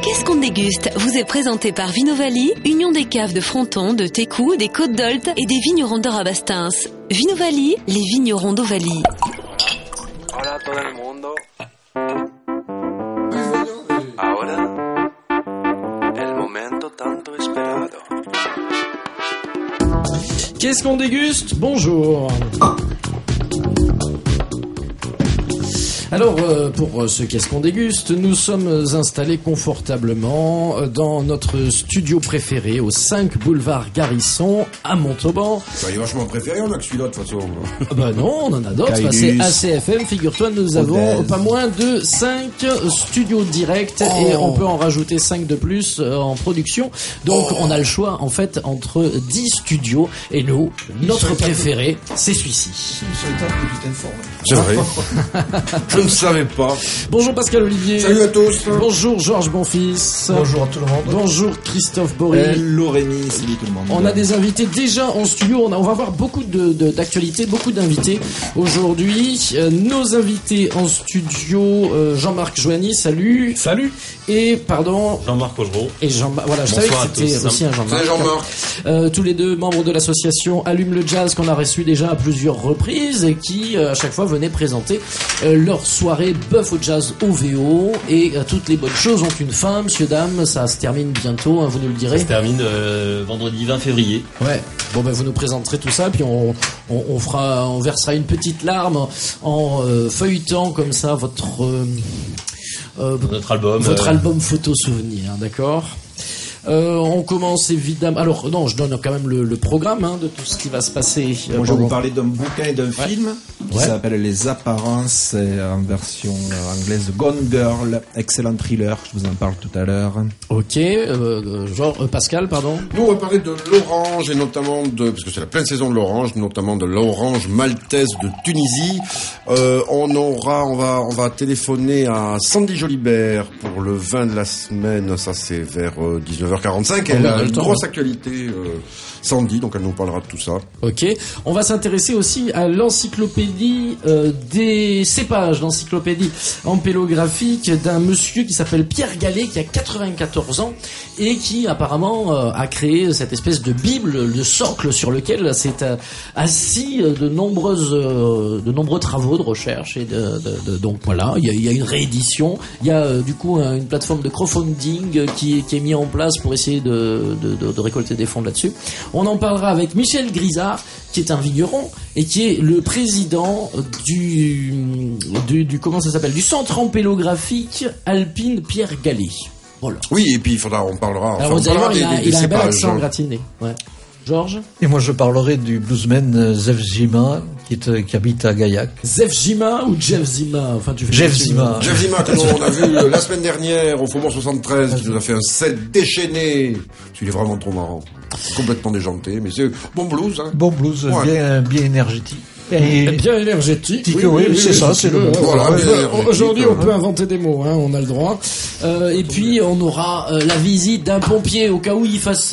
Qu'est-ce qu'on déguste vous est présenté par Vinovali, union des caves de Fronton, de Técou, des Côtes d'Olt et des vignerons de Rabastens. Vinovali, les vignerons d'Ovalie. Hola a todo el mundo. Ahora, el momento tanto esperado. Qu'est-ce qu'on déguste ? Bonjour. Alors, pour ce qu'est-ce qu'on déguste, nous sommes installés confortablement dans notre studio préféré au 5 boulevard Garrison à Montauban. Ça est vachement préféré, on a que celui-là de toute façon. Bah non, on en a d'autres. Enfin, c'est ACFM, figure-toi, nous avons pas moins de 5 studios directs et on peut en rajouter 5 de plus en production. Donc on a le choix en fait entre 10 studios et nous, notre préféré, c'est celui-ci. C'est vrai. Je ne savais pas. Bonjour Pascal Olivier. Salut à tous. Bonjour Georges Bonfils. Bonjour à tout le monde. Bonjour Christophe Bory. Hello Rémi, salut tout le monde. On a des invités déjà en studio. On va avoir beaucoup d'actualités, beaucoup d'invités aujourd'hui. Nos invités en studio, Jean-Marc Joanny, salut. Salut. Et pardon. Jean-Marc Augereau. Et voilà, je savais que c'était aussi un Jean-Marc. Salut Jean-Marc. Tous les deux membres de l'association Allume le Jazz qu'on a reçu déjà à plusieurs reprises et qui à chaque fois venaient présenter leur soirée Bœuf au Jazz OVO. Et toutes les bonnes choses ont une fin, monsieur, dame. Ça se termine bientôt, hein, vous nous le direz. Ça se termine vendredi 20 février. Ouais. Bon ben vous nous présenterez tout ça, puis on versera une petite larme en feuilletant comme ça votre album photo souvenir, d'accord. On commence évidemment. Alors non, je donne quand même le programme de tout ce qui va se passer. Moi, je vais vous parler d'un bouquin et d'un film qui s'appelle Les Apparences, en version anglaise, Gone Girl, excellent thriller. Je vous en parle tout à l'heure. Ok, Pascal, pardon. Nous on va parler de l'orange et notamment parce que c'est la pleine saison de l'orange, notamment de l'orange maltaise de Tunisie. On va téléphoner à Sandy Jolibert pour le vin de la semaine. Ça c'est vers 19h45. Elle a une grosse actualité, Sandy, donc elle nous parlera de tout ça. Ok. On va s'intéresser aussi à l'encyclopédie des cépages, l'encyclopédie ampélographique d'un monsieur qui s'appelle Pierre Gallet, qui a 94 ans et qui apparemment a créé cette espèce de bible, de socle sur lequel s'est assis de nombreux travaux de recherche et donc voilà, il y a une réédition, il y a du coup une plateforme de crowdfunding qui est mise en place pour essayer de récolter des fonds là-dessus. On en parlera avec Michel Grisard, qui est un vigneron et qui est le président du comment ça s'appelle, du centre ampélographique alpine Pierre Gallet. Voilà. Oui, et puis on parlera. Alors vous allez voir, il a un bel accent gratiné. Ouais. Georges. Et moi je parlerai du bluesman Zev Zima qui habite à Gaillac. Zev Zima ou Jeff Zima, enfin tu fais Jeff Zima. Jeff Zima que on a vu la semaine dernière au Faubourg 73, qui nous a fait un set déchaîné. Il est vraiment trop marrant, complètement déjanté, mais c'est bon blues. Hein. Bon blues, ouais. bien énergétique. Et bien énergétique. Oui, c'est ça, c'est le mot. Voilà, aujourd'hui, on peut inventer des mots, on a le droit. Et puis, on aura la visite d'un pompier au cas où il fasse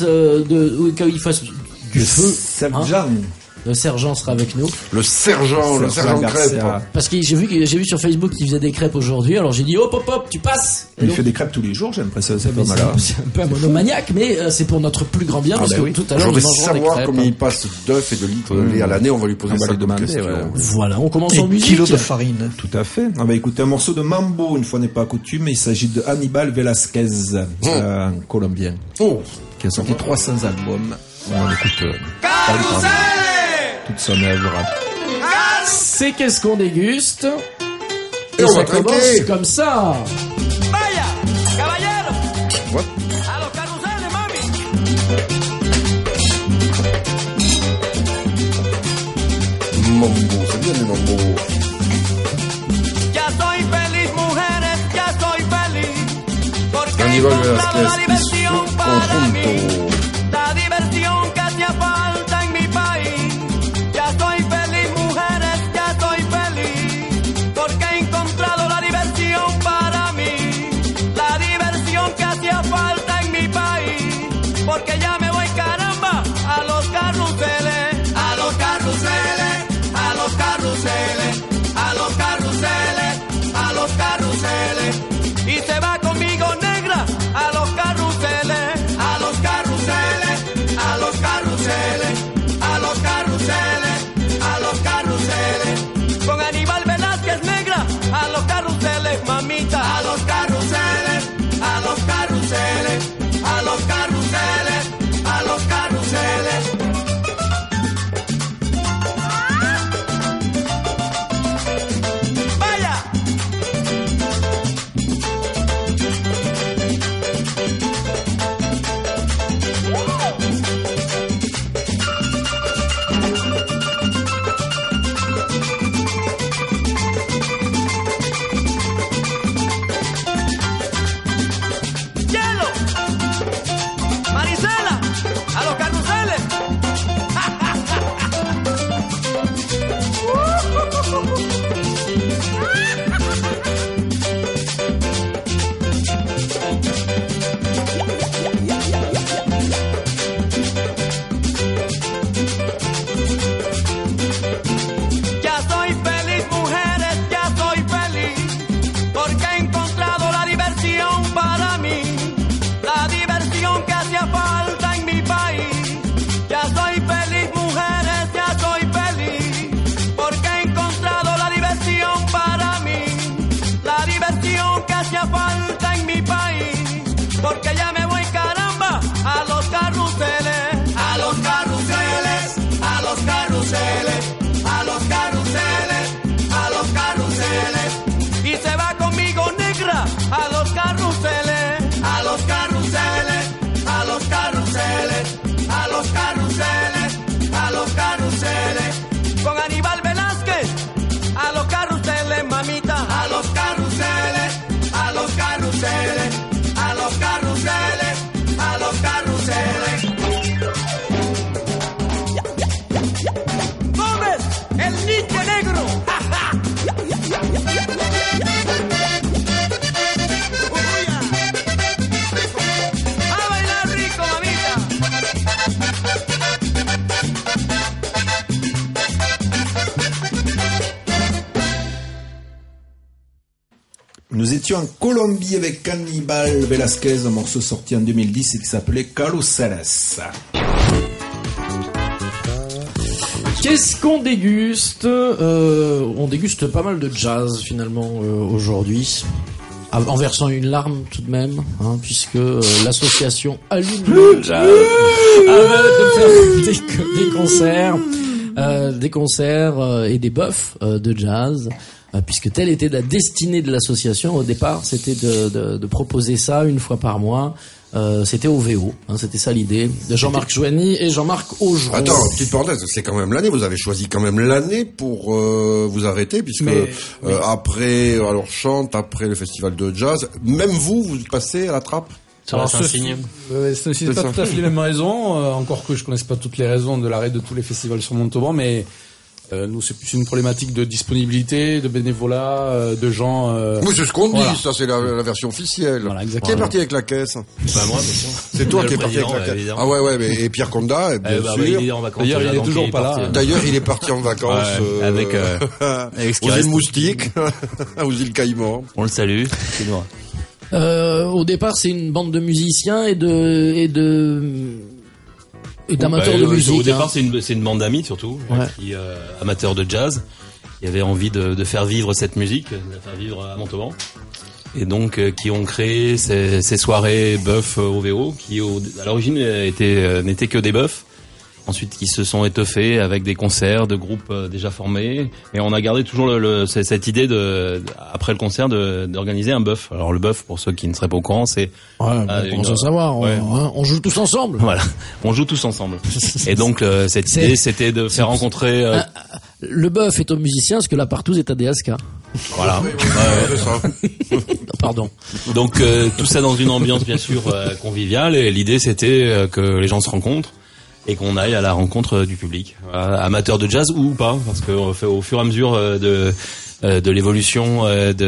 du feu. Sergent. Le sergent sera avec nous. Le sergent crêpe. Parce que j'ai vu sur Facebook qu'il faisait des crêpes aujourd'hui. Alors j'ai dit hop, tu passes. Il fait des crêpes tous les jours, j'ai l'impression. C'est un peu un monomaniaque, mais c'est pour notre plus grand bien parce que tout à l'heure nous mangerons des crêpes. Je voudrais savoir comment il passe d'œufs et de litres de lait à l'année. On va lui poser ça comme question. Voilà, on commence en musique. Kilo de farine. Tout à fait. On va écouter un morceau de mambo, une fois n'est pas coutume. Il s'agit de Hannibal Velasquez, un Colombien, qui a sorti 300 albums. On écoute toute son œuvre. C'est qu'est-ce qu'on déguste. Et on ça va commence trinquer comme ça. Vaya, caballero. What? A los carruseles, mami. Mambo, c'est bien les mambo. Ya soy feliz, mujeres, ya soy feliz. Porque Hannibal he encontrado Velasquez la diversión y su para mí. conjunto. La diversión que hacía falta en mi país. Ya soy feliz, mujeres, ya soy feliz. Porque he encontrado la diversión para mí. La diversión que hacía falta en mi país. Porque ya me voy, caramba, a los carruseles. A los carruseles, a los carruseles, a los carruseles, a los carruseles. Y se va conmigo, negra, a Nous étions en Colombie avec Hannibal Velasquez, un morceau sorti en 2010 et qui s'appelait Carruseles. Qu'est-ce qu'on déguste On déguste pas mal de jazz finalement aujourd'hui. En versant une larme tout de même, hein, puisque l'association Allume le Jazz de faire des concerts et des buffs de jazz, puisque telle était la destinée de l'association au départ, c'était de proposer ça une fois par mois. C'était au VO, hein, c'était ça l'idée de Jean-Marc Joigny et Jean-Marc Augeron. Attends, petite parenthèse, c'est quand même l'année, vous avez choisi quand même l'année pour vous arrêter, puisque après alors Chante, après le festival de jazz, même vous passez à la trappe. C'est pas tout à fait les mêmes raisons, encore que je connaisse pas toutes les raisons de l'arrêt de tous les festivals sur Montauban, mais nous c'est plus une problématique de disponibilité, de bénévolat, de gens. Oui, c'est ce qu'on dit, ça c'est la version officielle. Voilà, exactement. Qui est parti avec la caisse? Bah moi, bien sûr. C'est toi qui es parti avec la caisse. Évidemment. Ah ouais, mais et Pierre Condat, bien sûr. Il est en vacances. D'ailleurs, il est toujours pas là. D'ailleurs, il est parti en vacances avec ce qui aux îles reste. Moustiques, aux îles Caïmans. On le salue. C'est noir. Au départ, c'est une bande de musiciens et d'amateurs de musique. Au départ, c'est une bande d'amis surtout, qui amateurs de jazz, qui avaient envie de faire vivre cette musique, de la faire vivre à Montauban, et donc qui ont créé ces soirées buff au VO, qui à l'origine n'étaient que des buffs. Ensuite, qui se sont étoffés avec des concerts de groupes déjà formés, et on a gardé toujours cette idée après le concert d'organiser un buff. Alors le buff, pour ceux qui ne seraient pas au courant, c'est savoir. On joue tous ensemble. Voilà, on joue tous ensemble. Et donc cette idée, c'était de faire rencontrer. Le buff est aux musiciens, ce que la partouze est à DSK. Voilà. C'est ça. Pardon. Donc tout ça dans une ambiance bien sûr conviviale, et l'idée c'était que les gens se rencontrent et qu'on aille à la rencontre du public, amateur de jazz ou pas, parce que au fur et à mesure de l'évolution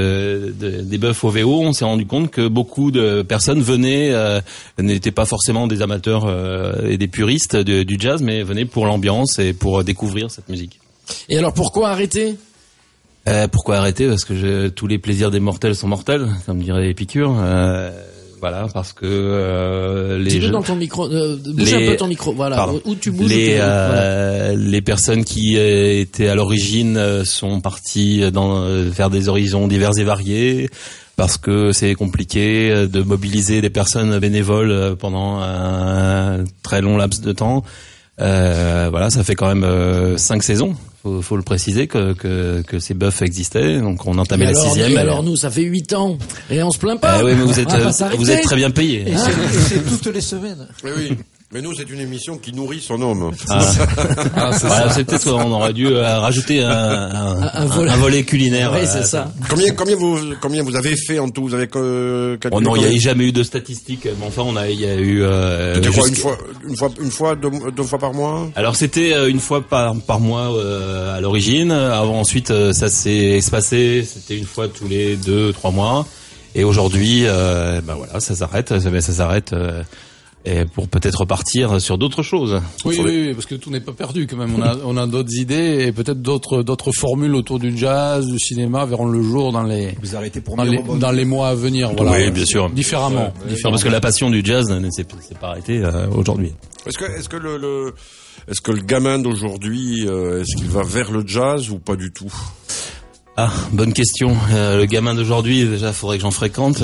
des buffs au VO, on s'est rendu compte que beaucoup de personnes n'étaient pas forcément des amateurs et des puristes du jazz, mais venaient pour l'ambiance et pour découvrir cette musique. Et alors pourquoi arrêter? Pourquoi arrêter? Parce que tous les plaisirs des mortels sont mortels, comme dirait Épicure. Voilà, parce que dis-le dans ton micro, bouge un peu ton micro, voilà. Pardon. Où tu bouges. Les personnes qui étaient à l'origine sont parties vers des horizons divers et variés, parce que c'est compliqué de mobiliser des personnes bénévoles pendant un très long laps de temps. Voilà, ça fait quand même 5 saisons. Faut le préciser que ces buffs existaient, donc on entamait la 6e. Alors nous, ça fait 8 ans et on se plaint pas. Oui, mais vous êtes très bien payés. Et c'est toutes les semaines. Oui. Mais nous, c'est une émission qui nourrit son homme. C'est peut-être qu'on aurait dû rajouter un volet culinaire. Oui, c'est ça. Combien vous avez fait en tout? Vous avez calculé? Oh non, il n'y a jamais eu de statistiques. Mais enfin, il y a eu. C'était quoi, une fois, deux fois par mois? Alors c'était une fois par mois à l'origine. Ensuite, ça s'est espacé. C'était une fois tous les 2-3 mois. Et aujourd'hui, voilà, ça s'arrête. Ça s'arrête. Et pour peut-être repartir sur d'autres choses. Oui, parce que tout n'est pas perdu quand même. On a d'autres idées et peut-être d'autres formules autour du jazz, du cinéma verront le jour dans les mois à venir. Voilà. Oui, bien sûr. Différemment. Parce que la passion du jazz ne s'est pas arrêtée aujourd'hui. Est-ce que le gamin d'aujourd'hui, est-ce qu'il va vers le jazz ou pas du tout? Ah, bonne question. Le gamin d'aujourd'hui, déjà, faudrait que j'en fréquente.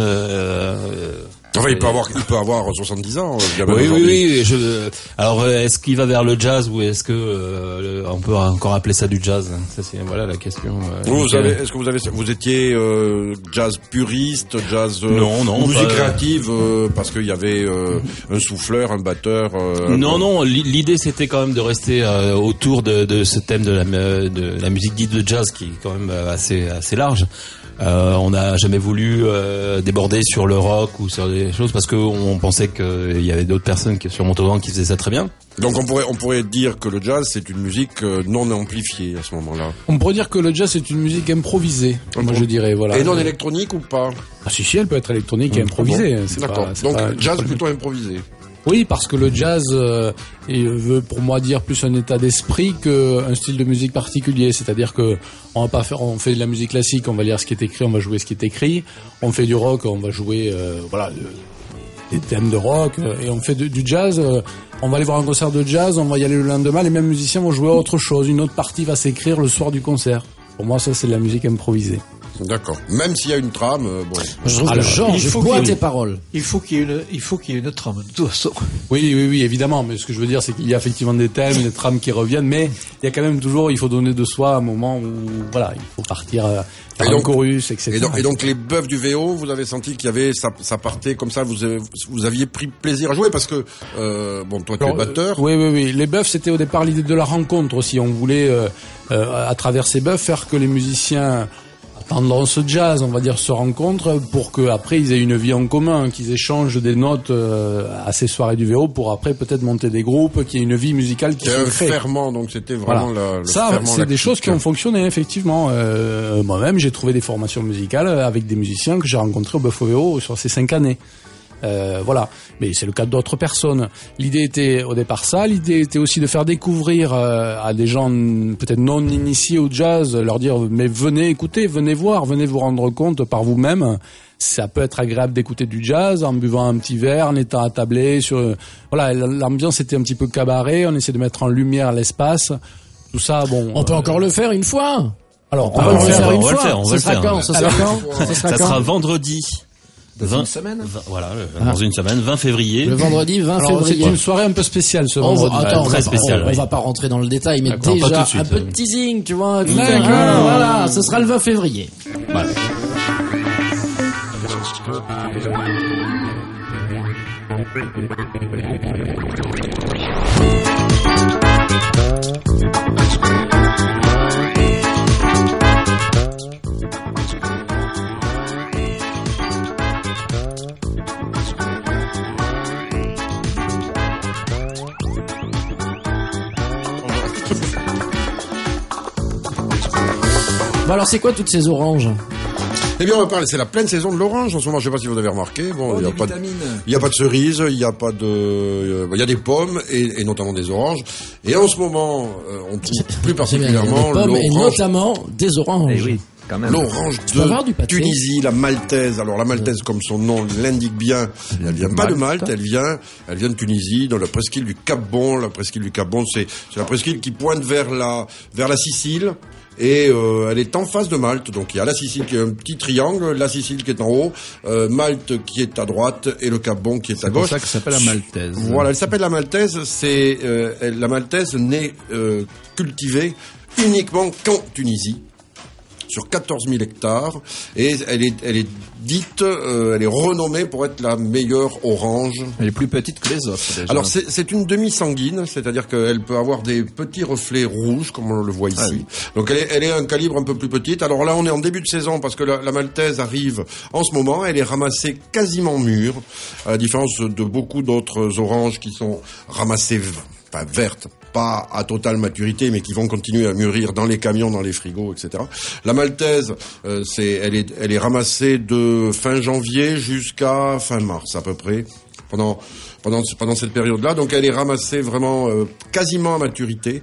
Enfin, il peut avoir 70 ans, le gamin d'aujourd'hui. Oui. Alors, est-ce qu'il va vers le jazz ou est-ce que on peut encore appeler ça du jazz? Ça, c'est voilà la question. Est-ce que vous étiez jazz puriste, jazz non, musique créative parce qu'il y avait un souffleur, un batteur? Non. L'idée c'était quand même de rester autour de ce thème de la musique dite de jazz qui est quand même assez large. On n'a jamais voulu déborder sur le rock ou sur des choses parce qu'on pensait qu'il y avait d'autres personnes sur Montauban qui faisaient ça très bien. Donc on pourrait dire que le jazz c'est une musique non amplifiée à ce moment-là. On pourrait dire que le jazz c'est une musique improvisée. Moi je dirais voilà. Et non électronique ou pas? Si elle peut être électronique et improvisée. D'accord. Donc jazz plutôt improvisé. Oui, parce que le jazz veut pour moi dire plus un état d'esprit qu'un style de musique particulier. C'est-à-dire que on fait de la musique classique, on va lire ce qui est écrit, on va jouer ce qui est écrit. On fait du rock, on va jouer des thèmes de rock. Et on fait du jazz, on va aller voir un concert de jazz, on va y aller le lendemain, les mêmes musiciens vont jouer autre chose. Une autre partie va s'écrire le soir du concert. Pour moi, ça c'est de la musique improvisée. D'accord. Même s'il y a une trame, bon. Je trouve que Georges, je bois tes paroles. Il faut qu'il y ait une trame, de toute façon. Oui, évidemment. Mais ce que je veux dire, c'est qu'il y a effectivement des thèmes, des trames qui reviennent, mais il y a quand même toujours, il faut donner de soi à un moment où, voilà, il faut partir faire un chorus, etc. Et donc les bœufs du VO, vous avez senti qu'il y avait, ça partait comme ça, vous aviez pris plaisir à jouer parce que, toi tu es batteur. Oui. Les bœufs, c'était au départ l'idée de la rencontre aussi. On voulait, à travers ces bœufs, faire que les musiciens tendance jazz, on va dire, se rencontrent pour que après ils aient une vie en commun, qu'ils échangent des notes à ces soirées du VO pour après peut-être monter des groupes, qu'il y ait une vie musicale qui se crée. C'est un ferment, donc c'était vraiment le ça, ferment. C'est des choses qui ont fonctionné effectivement. Moi-même, j'ai trouvé des formations musicales avec des musiciens que j'ai rencontrés au Bœuf au VO sur ces 5 années. Voilà, mais c'est le cas d'autres personnes. L'idée était au départ ça, l'idée était aussi de faire découvrir à des gens peut-être non initiés au jazz, leur dire mais venez écouter, venez voir, venez vous rendre compte par vous-même. Ça peut être agréable d'écouter du jazz en buvant un petit verre, en étant attablé sur voilà, l'ambiance était un petit peu cabaret, on essaie de mettre en lumière l'espace, tout ça bon. On peut encore le faire une fois. Alors on va le faire, on va le faire. Ça sera vendredi. Dans une semaine. Dans une semaine, 20 février. Le vendredi 20 février. C'est une soirée un peu spéciale ce vendredi. Très spéciale. On va pas rentrer dans le détail, mais déjà un peu de teasing, tu vois. D'accord. Voilà, ce sera le 20 février. Voilà. Alors c'est quoi toutes ces oranges? Eh bien, on va parler, c'est la pleine saison de l'orange en ce moment. Je sais pas si vous avez remarqué. Bon, il y a pas de cerises, il y a pas de, il y a des pommes et notamment des oranges. Et en ce moment, on trouve plus particulièrement l'orange. Et notamment des oranges. Eh oui. Quand même. L'orange de Tunisie, la maltaise. Alors la maltaise, comme son nom l'indique bien, elle vient pas de Malte, elle vient de Tunisie, dans la presqu'île du Cap-Bon. La presqu'île du Cap-Bon, c'est la presqu'île qui pointe vers la Sicile. Et elle est en face de Malte, donc il y a la Sicile qui est un petit triangle, la Sicile qui est en haut, Malte qui est à droite et le Cap-Bon qui est à gauche. C'est pour ça qu'elle s'appelle la maltaise. Voilà, elle s'appelle la maltaise. C'est la maltaise n'est cultivée uniquement qu'en Tunisie, sur 14 000 hectares, et elle est dite, elle est renommée pour être la meilleure orange. Elle est plus petite que les autres, déjà. Alors c'est une demi-sanguine, c'est-à-dire qu'elle peut avoir des petits reflets rouges, comme on le voit ici. Ah oui. Donc elle est un calibre un peu plus petite. Alors là, on est en début de saison, parce que la maltaise arrive en ce moment, elle est ramassée quasiment mûre, à la différence de beaucoup d'autres oranges qui sont ramassées vertes, pas à totale maturité, mais qui vont continuer à mûrir dans les camions, dans les frigos, etc. La maltaise, elle est ramassée de fin janvier jusqu'à fin mars à peu près, pendant cette période-là. Donc elle est ramassée vraiment quasiment à maturité.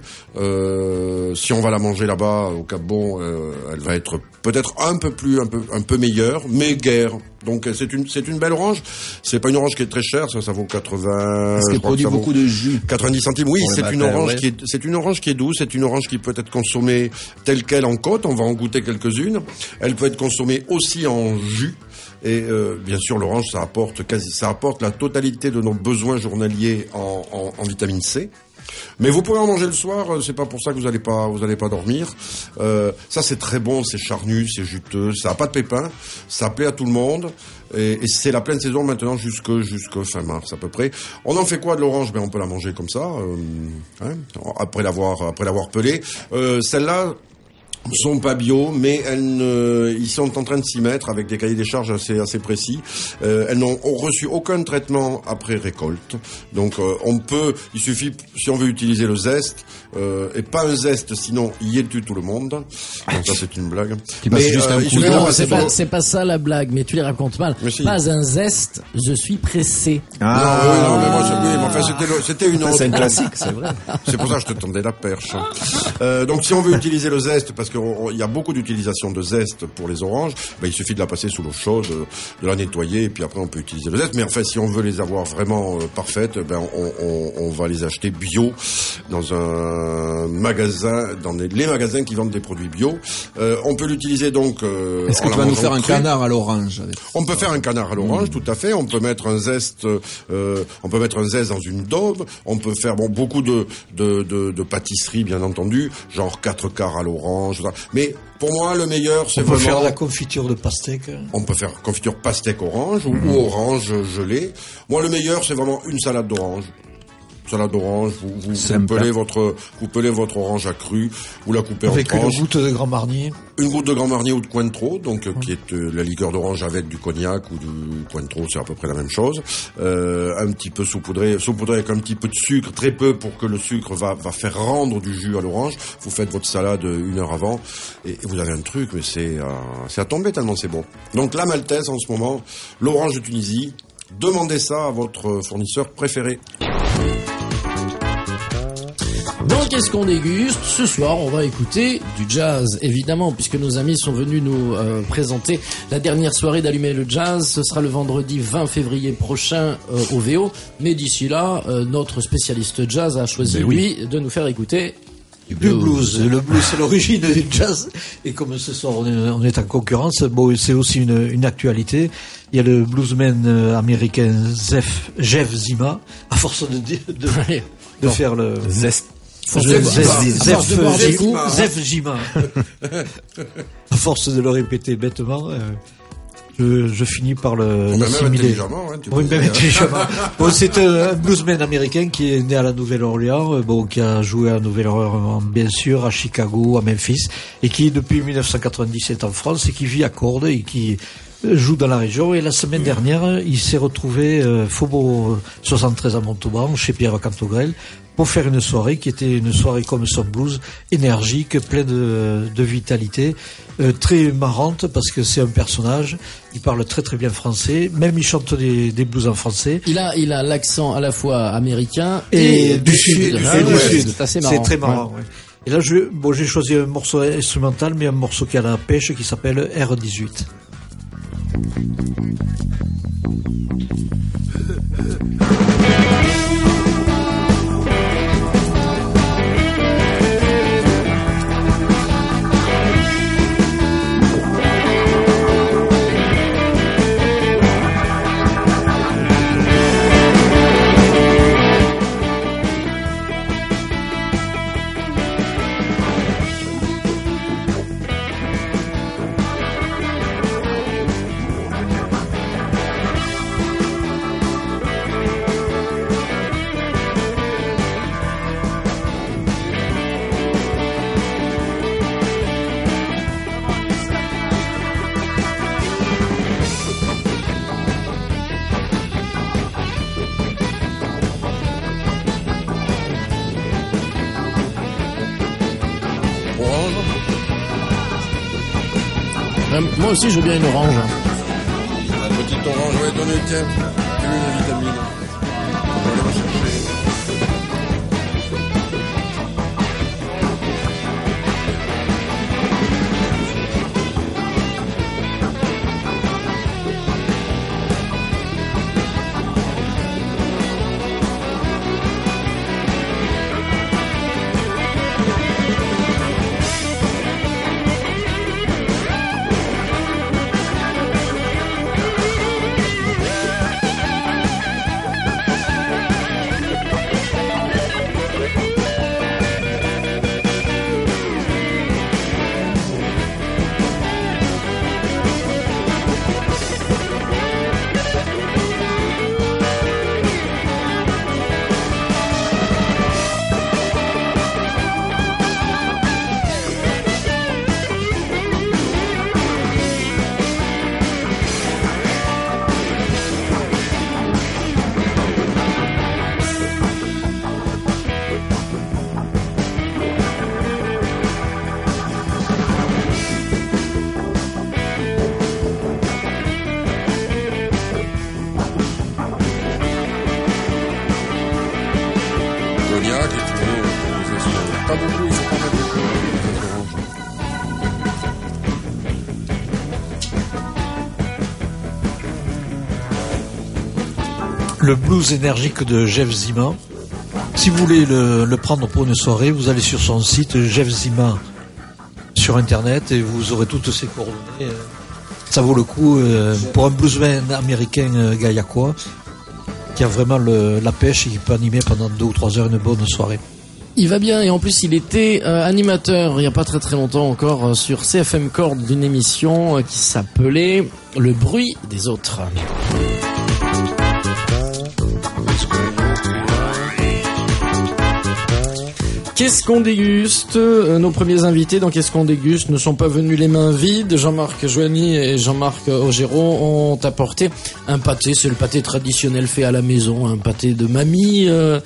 Si on va la manger là-bas au Cap-Bon, elle va être peut-être un peu meilleure, mais guère. Donc c'est une belle orange. C'est pas une orange qui est très chère, ça vaut 80. Parce qu'elle produit beaucoup de jus. 90 centimes. Oui, c'est une orange qui est douce. C'est une orange qui peut être consommée telle qu'elle en côte. On va en goûter quelques-unes. Elle peut être consommée aussi en jus. Et bien sûr, l'orange, ça apporte la totalité de nos besoins journaliers en vitamine C. Mais vous pouvez en manger le soir, c'est pas pour ça que vous allez pas dormir. Ça c'est très bon, c'est charnu, c'est juteux, ça a pas de pépins, ça plaît à tout le monde. Et c'est la pleine saison maintenant jusque fin mars à peu près. On en fait quoi de l'orange? Ben on peut la manger comme ça, après l'avoir pelée. Celle-là, sont pas bio, mais ils sont en train de s'y mettre avec des cahiers des charges assez précis. Elles n'ont reçu aucun traitement après récolte. Donc il suffit, si on veut utiliser le zeste, et pas un zeste, sinon il tue tout le monde. Donc ça c'est une blague. Mais c'est pas ça la blague, mais tu les racontes mal. Si. Pas un zeste, je suis pressé. Non, mais moi, enfin, c'était une autre. C'est un classique, c'est vrai. C'est pour ça que je te tendais la perche. Donc si on veut utiliser le zeste, parce qu'il y a beaucoup d'utilisation de zeste pour les oranges, il suffit de la passer sous l'eau chaude, de la nettoyer, et puis après on peut utiliser le zeste. Mais enfin, si on veut les avoir vraiment parfaites, on va les acheter bio dans un magasin, dans les magasins qui vendent des produits bio. On peut l'utiliser donc. Est-ce que tu vas nous faire un canard à l'orange? On peut faire un canard à l'orange, tout à fait. On peut mettre un zeste, dans une daube. On peut faire beaucoup de pâtisseries, bien entendu, genre 4 quarts à l'orange. Mais pour moi, le meilleur, c'est vraiment... On peut faire la confiture de pastèque. On peut faire confiture pastèque orange ou orange gelée. Moi, le meilleur, c'est vraiment une salade d'orange. Salade d'orange, vous pelez votre orange à cru, vous la coupez avec en tranches. Avec une goutte de Grand Marnier. Une goutte de Grand Marnier ou de Cointreau, donc qui est la liqueur d'orange avec du cognac ou du Cointreau, c'est à peu près la même chose. Un petit peu saupoudré avec un petit peu de sucre, très peu pour que le sucre va faire rendre du jus à l'orange. Vous faites votre salade 1 heure avant et vous avez un truc, mais c'est à tomber tellement c'est bon. Donc la maltaise en ce moment, l'orange de Tunisie, demandez ça à votre fournisseur préféré. Donc, qu'est-ce qu'on déguste? Ce soir, on va écouter du jazz, évidemment, puisque nos amis sont venus nous présenter la dernière soirée d'Allumer le Jazz. Ce sera le vendredi 20 février prochain au VO. Mais d'ici là, notre spécialiste jazz a choisi, lui, de nous faire écouter du blues. Le blues, c'est l'origine du jazz. Et comme ce soir, on est en concurrence, c'est aussi une actualité. Il y a le bluesman américain Jeff Zima, à force de faire le... Zef Jima. À force de le répéter bêtement, je finis par l'assimiler. Même intelligemment. C'est un bluesman américain qui est né à la Nouvelle-Orléans, qui a joué à la Nouvelle-Orléans, bien sûr, à Chicago, à Memphis, et qui, depuis 1997 en France, et qui vit à Cordes, et qui joue dans la région. Et la semaine dernière, il s'est retrouvé Faubourg 73 à Montauban, chez Pierre Cantogrel, pour faire une soirée qui était une soirée comme son blues, énergique, pleine de vitalité, très marrante parce que c'est un personnage, il parle très très bien français, même il chante des blues en français. Il a l'accent à la fois américain et du sud. C'est assez marrant. C'est très marrant. Ouais. Et là, j'ai choisi un morceau instrumental, mais un morceau qui a la pêche qui s'appelle R18. Moi aussi, je veux bien une orange. La petite orange, ouais, donnez, tiens. Tu veux une vitamine? On va aller la chercher. pas beaucoup, il faut pas mettre beaucoup. Le blues énergique de Jeff Zima. Si vous voulez le prendre pour une soirée, vous allez sur son site Jeff Zima sur internet et vous aurez toutes ses coordonnées. Ça vaut le coup pour un bluesman américain gaillacois qui a vraiment la pêche et qui peut animer pendant 2 ou 3 heures une bonne soirée. Il va bien et en plus il était animateur il n'y a pas très longtemps encore sur CFM Chord d'une émission qui s'appelait Le bruit des autres. Qu'est-ce qu'on déguste? Nos premiers invités dans Qu'est-ce qu'on déguste ne sont pas venus les mains vides. Jean-Marc Joigny et Jean-Marc Augereau ont apporté un pâté, c'est le pâté traditionnel fait à la maison, un pâté de mamie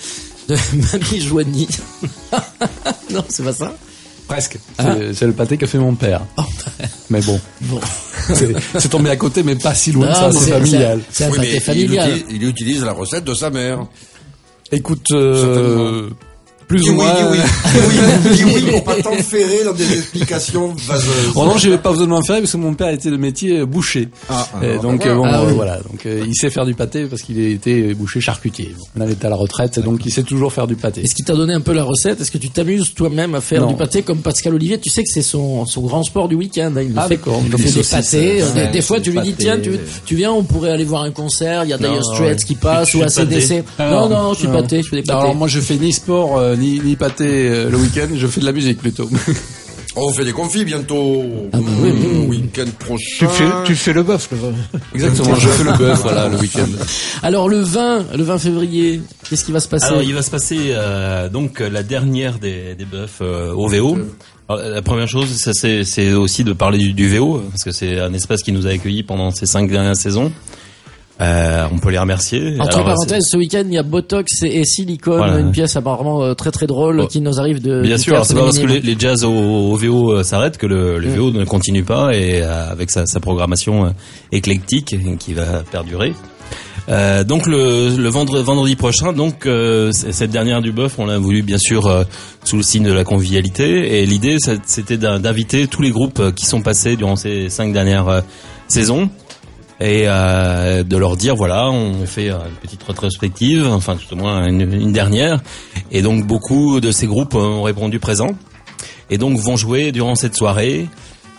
Joigny. Non, c'est pas ça? Presque. C'est le pâté que fait mon père. Oh. Mais bon. C'est tombé à côté, mais pas si loin de ça, c'est familial. C'est un pâté familial. Il utilise la recette de sa mère. Écoute, plus ou moins. Oui, pour pas t'enferrer dans des explications vaseuses. Oh non, j'avais pas besoin de m'en faire parce que mon père était de métier boucher. Donc voilà, donc il sait faire du pâté parce qu'il était boucher charcutier. Bon, là, il est à la retraite, donc il sait toujours faire du pâté. Est-ce qu'il t'a donné un peu la recette? Est-ce que tu t'amuses toi-même à faire du pâté comme Pascal Olivier? Tu sais que c'est son grand sport du week-end. Hein. Il fait des pâtés. Des fois, tu lui dis tiens, tu viens, on pourrait aller voir un concert. Il y a Dire Straits qui passe ou ACDC. Non, je suis pâté, je fais des pâtés. Alors moi, je fais ni sport ni pâté le week-end, je fais de la musique plutôt. On fait des confits bientôt. Week-end prochain. Tu fais le bœuf, le vin. Exactement, je fais le bœuf, voilà, le week-end. Alors le 20 février, qu'est-ce qui va se passer? Alors il va se passer donc la dernière des bœufs au VO. Alors, la première chose, c'est aussi de parler du VO, parce que c'est un espace qui nous a accueillis pendant ces 5 dernières saisons. On peut les remercier. Entre parenthèses, ce week-end, il y a Botox et Silicone, une pièce apparemment très drôle qui nous arrive de... Bien sûr, c'est pas parce que les jazz au VO s'arrêtent que le VO ne continue pas et avec sa programmation éclectique qui va perdurer. Donc le vendredi prochain, donc cette dernière du bœuf, on l'a voulu bien sûr sous le signe de la convivialité et l'idée c'était d'inviter tous les groupes qui sont passés durant ces 5 dernières saisons. Et de leur dire voilà, on fait une petite rétrospective, enfin tout au moins une dernière, et donc beaucoup de ces groupes ont répondu présent et donc vont jouer durant cette soirée.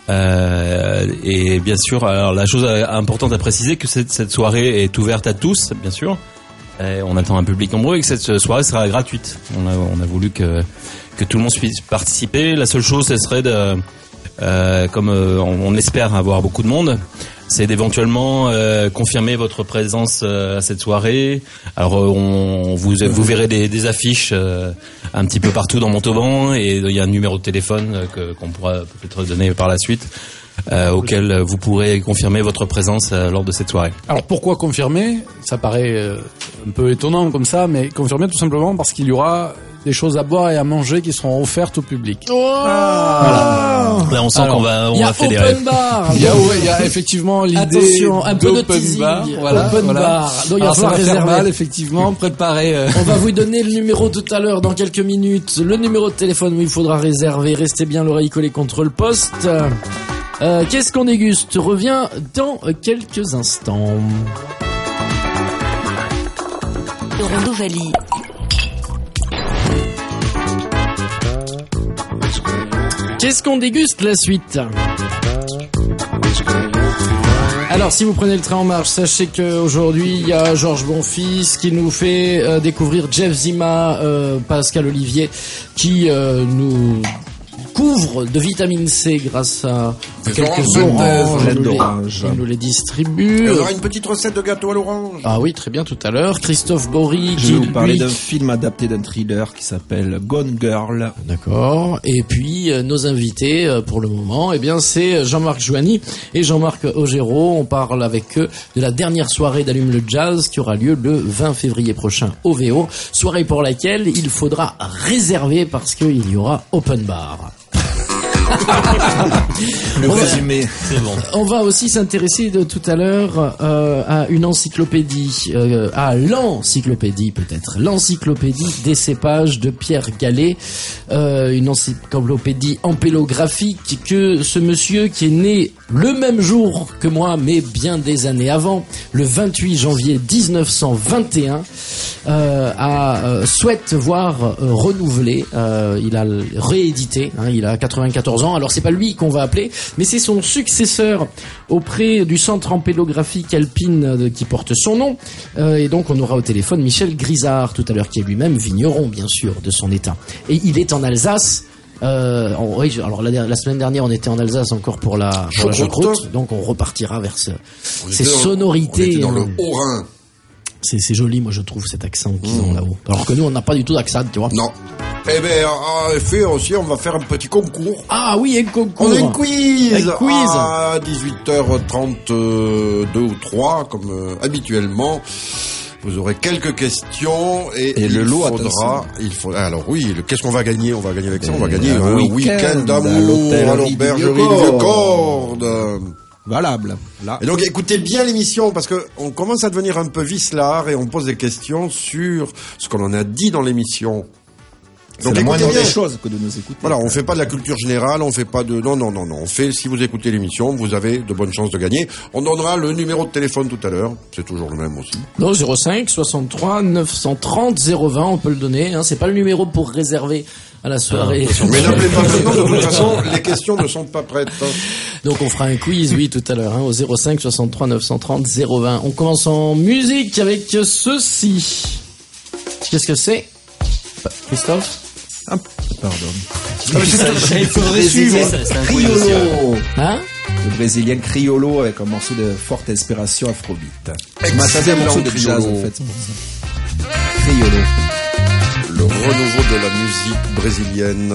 Et bien sûr, alors la chose importante à préciser que cette soirée est ouverte à tous, bien sûr. Et on attend un public nombreux et que cette soirée sera gratuite. On a voulu que tout le monde puisse participer. La seule chose, ce serait comme on espère avoir beaucoup de monde, c'est d'éventuellement confirmer votre présence à cette soirée. Alors vous verrez des affiches un petit peu partout dans Montauban et il y a un numéro de téléphone qu'on pourra peut-être donner par la suite auquel vous pourrez confirmer votre présence lors de cette soirée. Alors pourquoi confirmer? Ça paraît un peu étonnant comme ça, mais confirmer tout simplement parce qu'il y aura des choses à boire et à manger qui seront offertes au public. Voilà. Là, on sent qu'on va fédérer. Il y a effectivement l'idée. Attention, un peu d'open bar. Voilà. Donc il va falloir réserver. Mal, effectivement, préparer. On va vous donner le numéro tout à l'heure dans quelques minutes. Le numéro de téléphone où il faudra réserver. Restez bien l'oreille collée contre le poste. Qu'est-ce qu'on déguste? Revient dans quelques instants. Rondovalie. Qu'est-ce qu'on déguste? La suite. Alors, si vous prenez le train en marche, sachez qu'aujourd'hui, il y a Georges Bonfils qui nous fait découvrir Jeff Zima, Pascal Olivier, qui nous couvre de vitamine C grâce à quelques oranges. Il nous les distribue. Il y aura une petite recette de gâteau à l'orange. Ah oui, très bien, tout à l'heure. Christophe Bory. Je vais vous parler d'un film adapté d'un thriller qui s'appelle Gone Girl. D'accord. Et puis, nos invités, pour le moment, eh bien, c'est Jean-Marc Joigny et Jean-Marc Augereau. On parle avec eux de la dernière soirée d'Allume le Jazz qui aura lieu le 20 février prochain au VO. Soirée pour laquelle il faudra réserver parce qu'il y aura open bar. Le résumé. C'est bon. On va aussi s'intéresser tout à l'heure à une encyclopédie, à l'encyclopédie peut-être, l'encyclopédie des cépages de Pierre Gallet, une encyclopédie ampélographique que ce monsieur qui est né le même jour que moi, mais bien des années avant, le 28 janvier 1921, souhaite voir renouveler. Il a réédité, il a 94 ans. Alors c'est pas lui qu'on va appeler, mais c'est son successeur auprès du centre ampélographique alpine qui porte son nom. Et donc on aura au téléphone Michel Grisard tout à l'heure, qui est lui-même vigneron bien sûr de son état. Et il est en Alsace. Oui, alors la semaine dernière on était en Alsace encore pour la choucroute, donc on repartira vers ces sonorités. On était dans le Haut-Rhin. C'est joli, moi je trouve, cet accent qu'ils ont là-haut. Alors que nous on n'a pas du tout d'accent, tu vois. Non. Eh ben, en effet, aussi, on va faire un petit concours. Ah oui, un concours. On a un quiz. Un quiz. À 18h32 ou 3, comme habituellement. Vous aurez quelques questions et le lot alors oui, qu'est-ce qu'on va gagner? On va gagner avec ça. On va gagner un week-end d'amour à l'aubergerie du Vieux-Corde. Valable. Là. Et donc écoutez bien l'émission parce que on commence à devenir un peu vicelard et on pose des questions sur ce qu'on en a dit dans l'émission. C'est la moindre des choses que de nous écouter. Voilà, on fait pas de la culture générale, on fait pas de... Non. On fait, si vous écoutez l'émission, vous avez de bonnes chances de gagner. On donnera le numéro de téléphone tout à l'heure. C'est toujours le même aussi. Non, 05 63 930 020, on peut le donner. C'est pas le numéro pour réserver à la soirée. Mais n'appelez pas maintenant, de toute façon, les questions ne sont pas prêtes. Donc on fera un quiz, oui, tout à l'heure, au 05 63 930 020. On commence en musique avec ceci. Qu'est-ce que c'est, Christophe? Ah, pardon. Il faudrait suivre. Criollo. Hein? Le brésilien Criollo avec un morceau de forte inspiration afrobeat. Je m'attendais à un morceau de jazz en fait. Criollo. Le renouveau de la musique brésilienne.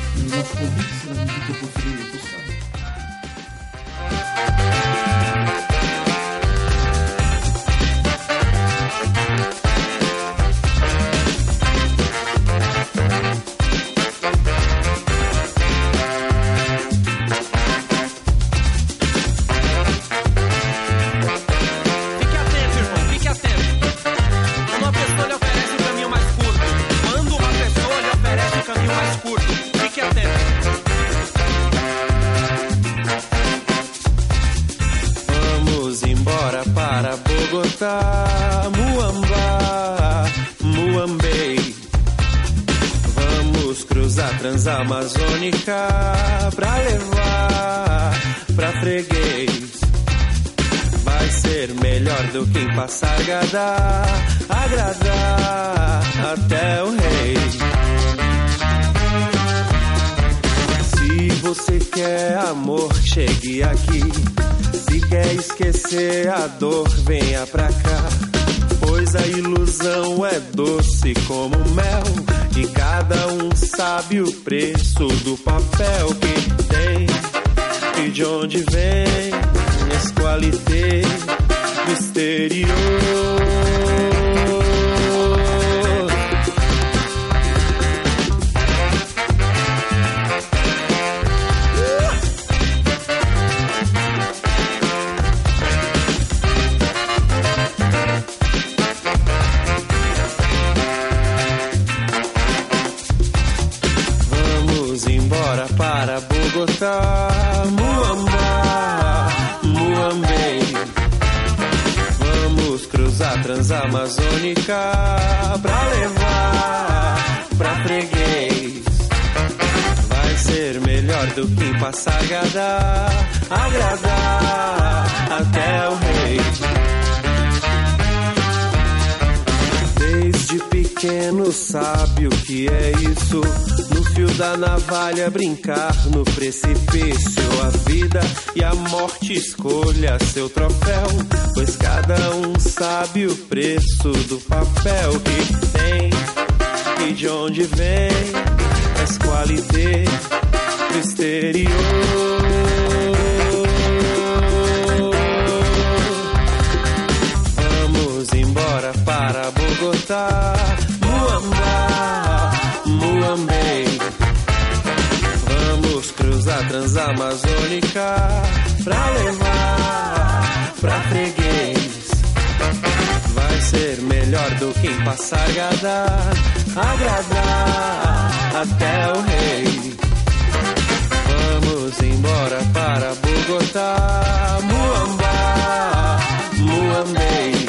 Transamazônica pra levar pra freguês. Vai ser melhor do que em Passargada, agradar até o rei. Se você quer amor, chegue aqui. Se quer esquecer a dor, venha pra cá. Pois a ilusão é doce como mel, e cada um sabe o preço do papel que tem e de onde vem esse qualité do exterior. Para Bogotá, Muamba, Muambém. Vamos cruzar Transamazônica pra levar pra freguês. Vai ser melhor do que em Passargada, agradar até o rei. Desde pequeno sabe o que é isso. No fio da navalha brincar no precipício. A vida e a morte escolha seu troféu, pois cada um sabe o preço do papel que tem e de onde vem as qualidades do exterior. Vamos embora para Bogotá, Muamba, Muambém. Vamos cruzar cruzar Transamazônica pra levar pra freguês. Vai ser melhor do que em Passargada, agradar até o rei. Vamos embora para Bogotá, Muamba, Muambei.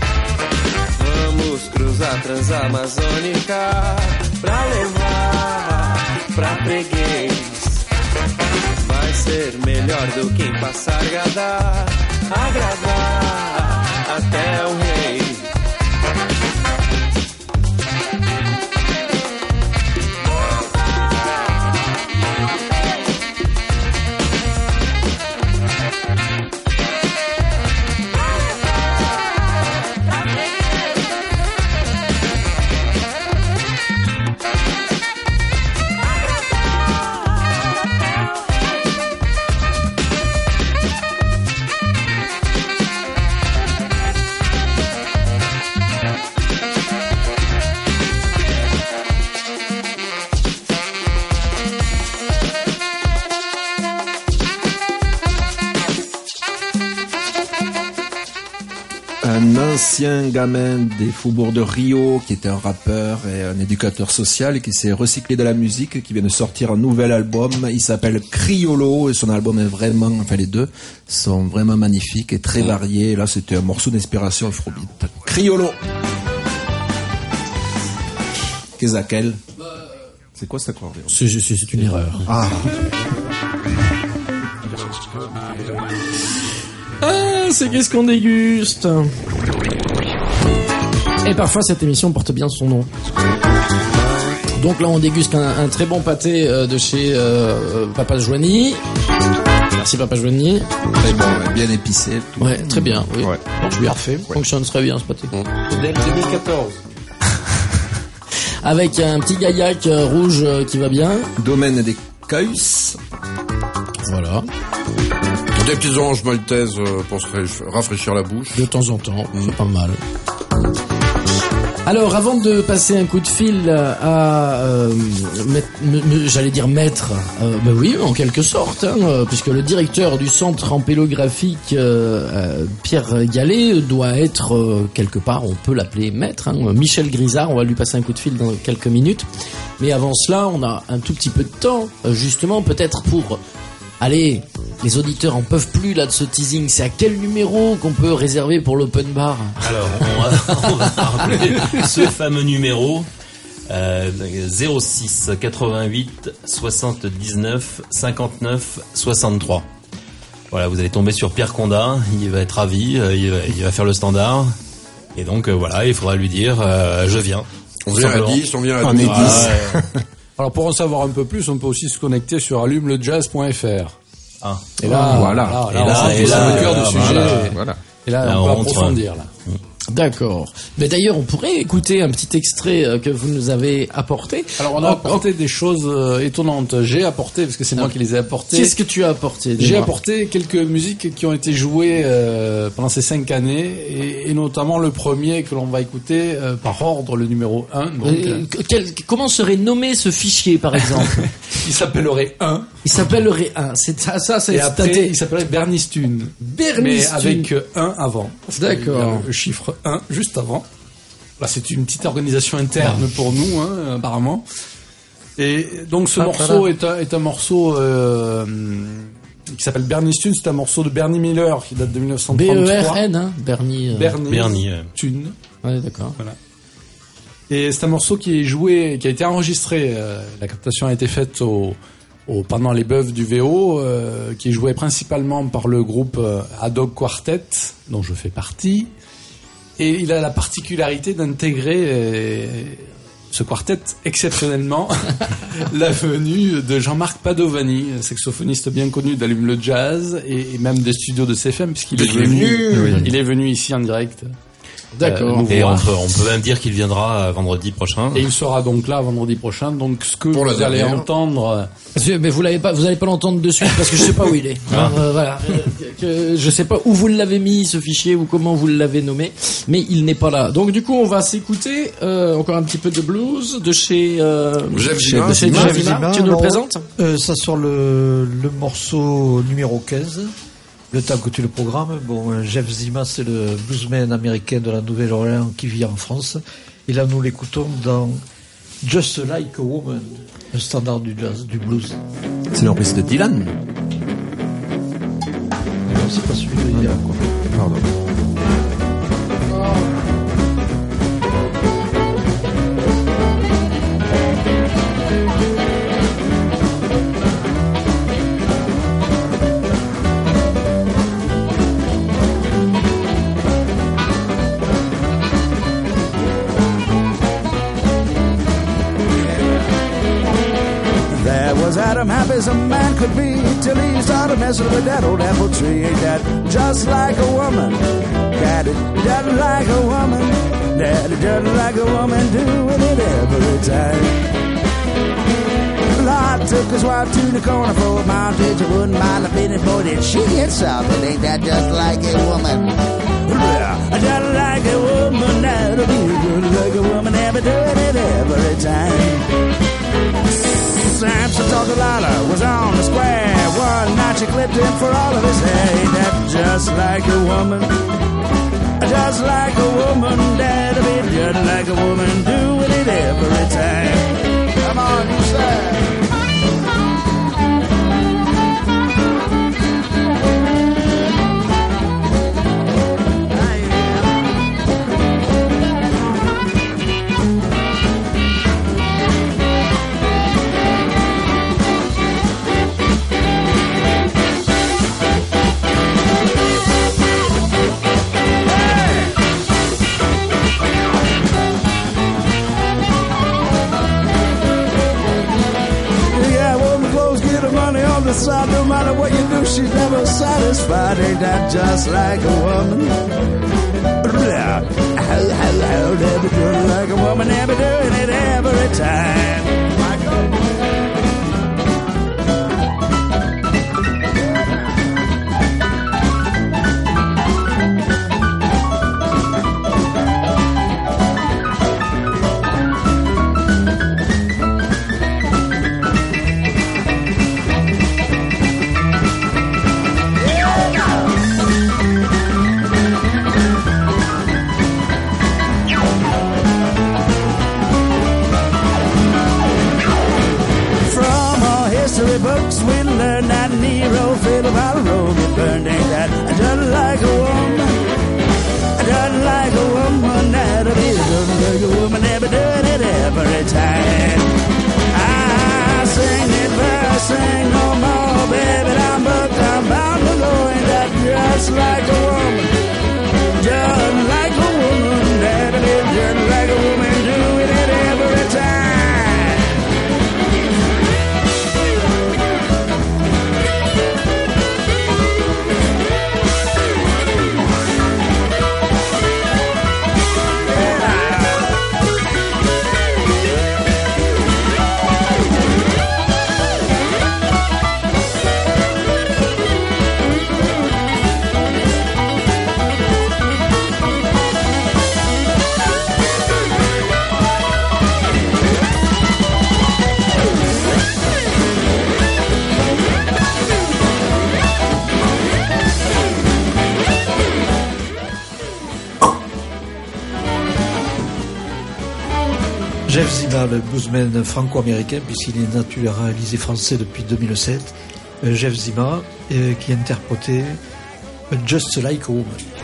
Vamos cruzar Transamazônica pra levar pra freguês. Vai ser melhor do que em Passargada, agradar até o rei. Un ancien gamin des Faubourgs de Rio qui était un rappeur et un éducateur social et qui s'est recyclé de la musique, qui vient de sortir un nouvel album. Il s'appelle Criollo et son album est vraiment, enfin les deux sont vraiment magnifiques et très variés. Et là c'était un morceau d'inspiration afrobeat. Criollo. Qu'est-ce que c'est quoi cet accordéon? C'est une erreur. Ah. C'est qu'est-ce qu'on déguste. Et parfois cette émission porte bien son nom. Donc là on déguste un très bon pâté de chez Papa Joigny. Merci Papa Joigny. Très bon, bien épicé. Ouais, très bien. Oui. Ouais. Donc, je lui ai refait. Fonctionne très bien ce pâté. Modèle 2014. Avec un petit gaillac rouge qui va bien. Domaine des Caus. Voilà. Des petites oranges maltaises pour se rafraîchir la bouche. De temps en temps, c'est pas mal. Alors, avant de passer un coup de fil à, j'allais dire maître, ben oui, en quelque sorte, hein, puisque le directeur du centre ampélographique, Pierre Gallet, doit être quelque part, on peut l'appeler maître, hein, Michel Grisard, on va lui passer un coup de fil dans quelques minutes. Mais avant cela, on a un tout petit peu de temps, justement, peut-être pour... Allez, les auditeurs en peuvent plus là de ce teasing. C'est à quel numéro qu'on peut réserver pour l'open bar? Alors, on va rappeler ce fameux numéro 06 88 79 59 63. Voilà, vous allez tomber sur Pierre Condat. Il va être ravi. Il va faire le standard. Et donc voilà, il faudra lui dire je viens. On vient à 10, on vient à 10. Alors pour en savoir un peu plus, on peut aussi se connecter sur allumeleJazz.fr. Ah. Et là, voilà. Et là, le cœur du sujet. Voilà. Et là, on peut approfondir là. D'accord. Mais d'ailleurs, on pourrait écouter un petit extrait que vous nous avez apporté. Alors, on a apporté des choses étonnantes. J'ai apporté, parce que c'est moi qui les ai apportées. Qu'est-ce que tu as apporté? J'ai apporté quelques musiques qui ont été jouées pendant ces 5 années, et notamment le premier que l'on va écouter par ordre, le numéro 1. Donc, comment serait nommé ce fichier, par exemple? Il s'appellerait 1. Il s'appellerait 1. C'est ça, c'est et après, il s'appellerait Bernistune. Mais avec 1 avant. D'accord. Le chiffre 1 juste avant. Là, c'est une petite organisation interne pour nous, hein, apparemment. Et donc, ce morceau est un morceau qui s'appelle Bernistune. C'est un morceau de Bernie Miller qui date de 1933. B-E-R-N, hein, Bernie. Bernie. Tune. Ouais, d'accord. Voilà. Et c'est un morceau qui est joué, qui a été enregistré. La captation a été faite pendant les bœufs du VO, qui est joué principalement par le groupe Ad-Hoc Quartet, dont je fais partie. Et il a la particularité d'intégrer ce quartet exceptionnellement la venue de Jean-Marc Padovani, saxophoniste bien connu d'Allume le Jazz et même des studios de CFM, puisqu'il est venu ici en direct. D'accord. Et on peut même dire qu'il viendra vendredi prochain. Et il sera donc là vendredi prochain. Donc ce que vous allez entendre. Mais vous allez pas l'entendre de suite parce que je sais pas où il est. Voilà. Je sais pas où vous l'avez mis ce fichier ou comment vous l'avez nommé, mais il n'est pas là. Donc du coup, on va s'écouter encore un petit peu de blues de chez Jeff Zima. Tu nous le présentes? Ça sort le morceau numéro 15. Le temps que tu le programmes. Bon, Jeff Zima, c'est le bluesman américain de la Nouvelle-Orléans qui vit en France. Et là, nous l'écoutons dans Just Like a Woman, le standard du jazz, du blues. C'est une reprise de Dylan. Non, c'est pas celui de Dylan, quoi. Pardon. Adam happy as a man could be till he started messing with that old apple tree. Ain't that just like a woman? Daddy, just like a woman. Daddy, just like a woman, doing it every time. Lord took his wife to the corner for a mountain. She wouldn't mind a minute more than she gets something. Ain't that just like a woman? Yeah, just like a woman. That'll be just like a woman, ever doing it every time. Samson talked a lot, was on the square. One night she clipped him for all of his hair. Ain't that just like a woman? Just like a woman, that'll be just like a woman, doing it every time. Come on, you say. Side, no matter what you do, she's never satisfied. Ain't that just like a woman? Never doing like a woman, never doing it every time. Books we learn that Nero filled about Rome and burned. Ain't that just like a woman? Just like a woman, that'll be just like a woman, never doing it every time. I sing it, but I sing no more, baby. I'm booked, I'm bound to go. Ain't that just like a woman? Just like a woman, that'll be just like a woman, doing it every time. Jeff Zima, le bluesman franco-américain, puisqu'il est naturalisé français depuis 2007. Jeff Zima, qui interprétait Just Like a Woman.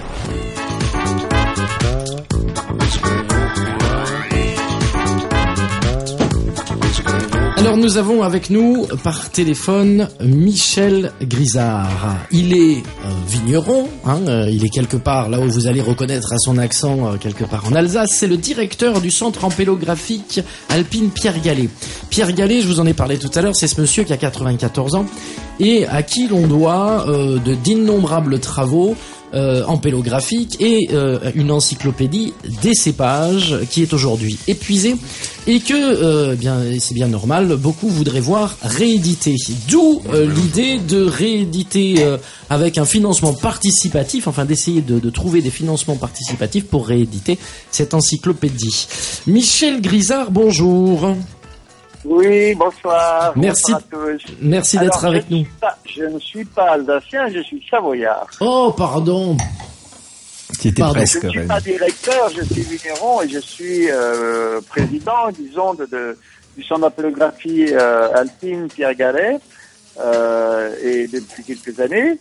Alors nous avons avec nous par téléphone Michel Grisard. Il est vigneron, il est quelque part là où vous allez reconnaître à son accent quelque part en Alsace. C'est le directeur du centre ampélographique alpine Pierre Gallet. Pierre Gallet, je vous en ai parlé tout à l'heure, c'est ce monsieur qui a 94 ans et à qui l'on doit d'innombrables travaux ampélographique et une encyclopédie des cépages qui est aujourd'hui épuisée et que, c'est bien normal, beaucoup voudraient voir rééditer. D'où l'idée de rééditer avec un financement participatif, enfin d'essayer de trouver des financements participatifs pour rééditer cette encyclopédie. Michel Grisard, bonjour. Oui, bonsoir. Merci, bonsoir à tous. Merci d'être avec nous. Je ne suis pas alsacien, je suis savoyard. Oh, pardon. Qui était presque. Je ne suis pas directeur, je suis vigneron et je suis président, disons, du centre d'apélographie alpine Pierre Gallet, et depuis quelques années.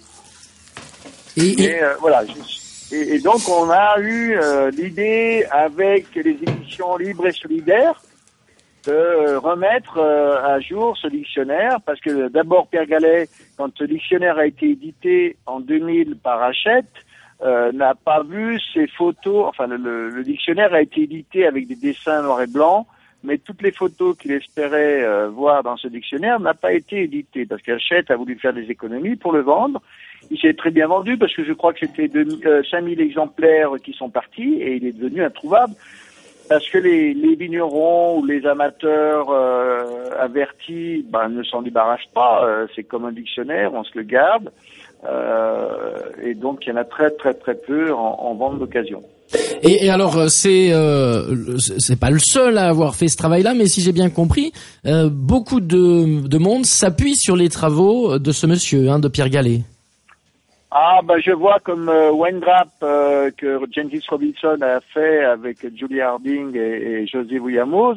Voilà. Et donc on a eu l'idée avec les éditions libres et solidaires de remettre à jour ce dictionnaire, parce que d'abord Pierre Gallet, quand ce dictionnaire a été édité en 2000 par Hachette, n'a pas vu ces photos. Enfin, le dictionnaire a été édité avec des dessins noir et blanc, mais toutes les photos qu'il espérait voir dans ce dictionnaire n'a pas été éditées, parce qu'Hachette a voulu faire des économies pour le vendre. Il s'est très bien vendu, parce que je crois que c'était 5000 exemplaires qui sont partis, et il est devenu introuvable. Parce que les vignerons ou les amateurs avertis ne s'en débarrassent pas. C'est comme un dictionnaire, on se le garde. Et donc il y en a très très très peu en vente d'occasion. Et alors c'est pas le seul à avoir fait ce travail-là, mais si j'ai bien compris, beaucoup de monde s'appuie sur les travaux de ce monsieur, de Pierre Gallet. Je vois comme Wendrap que Gengis Robinson a fait avec Julie Harding et José Williamos,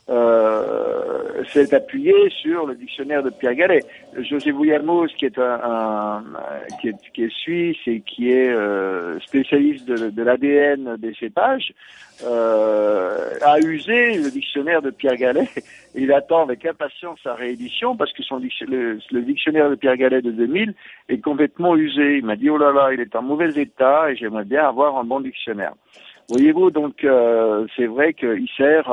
s'est appuyé sur le dictionnaire de Pierre Gallet. José Williamos, qui est qui est suisse et qui est spécialiste de l'ADN des cépages, a usé le dictionnaire de Pierre Gallet. Il attend avec impatience sa réédition, parce que le dictionnaire de Pierre Gallet de 2000 est complètement usé. Il m'a dit, oh là là, il est en mauvais état et j'aimerais bien avoir un bon dictionnaire. Voyez-vous, donc c'est vrai qu'il sert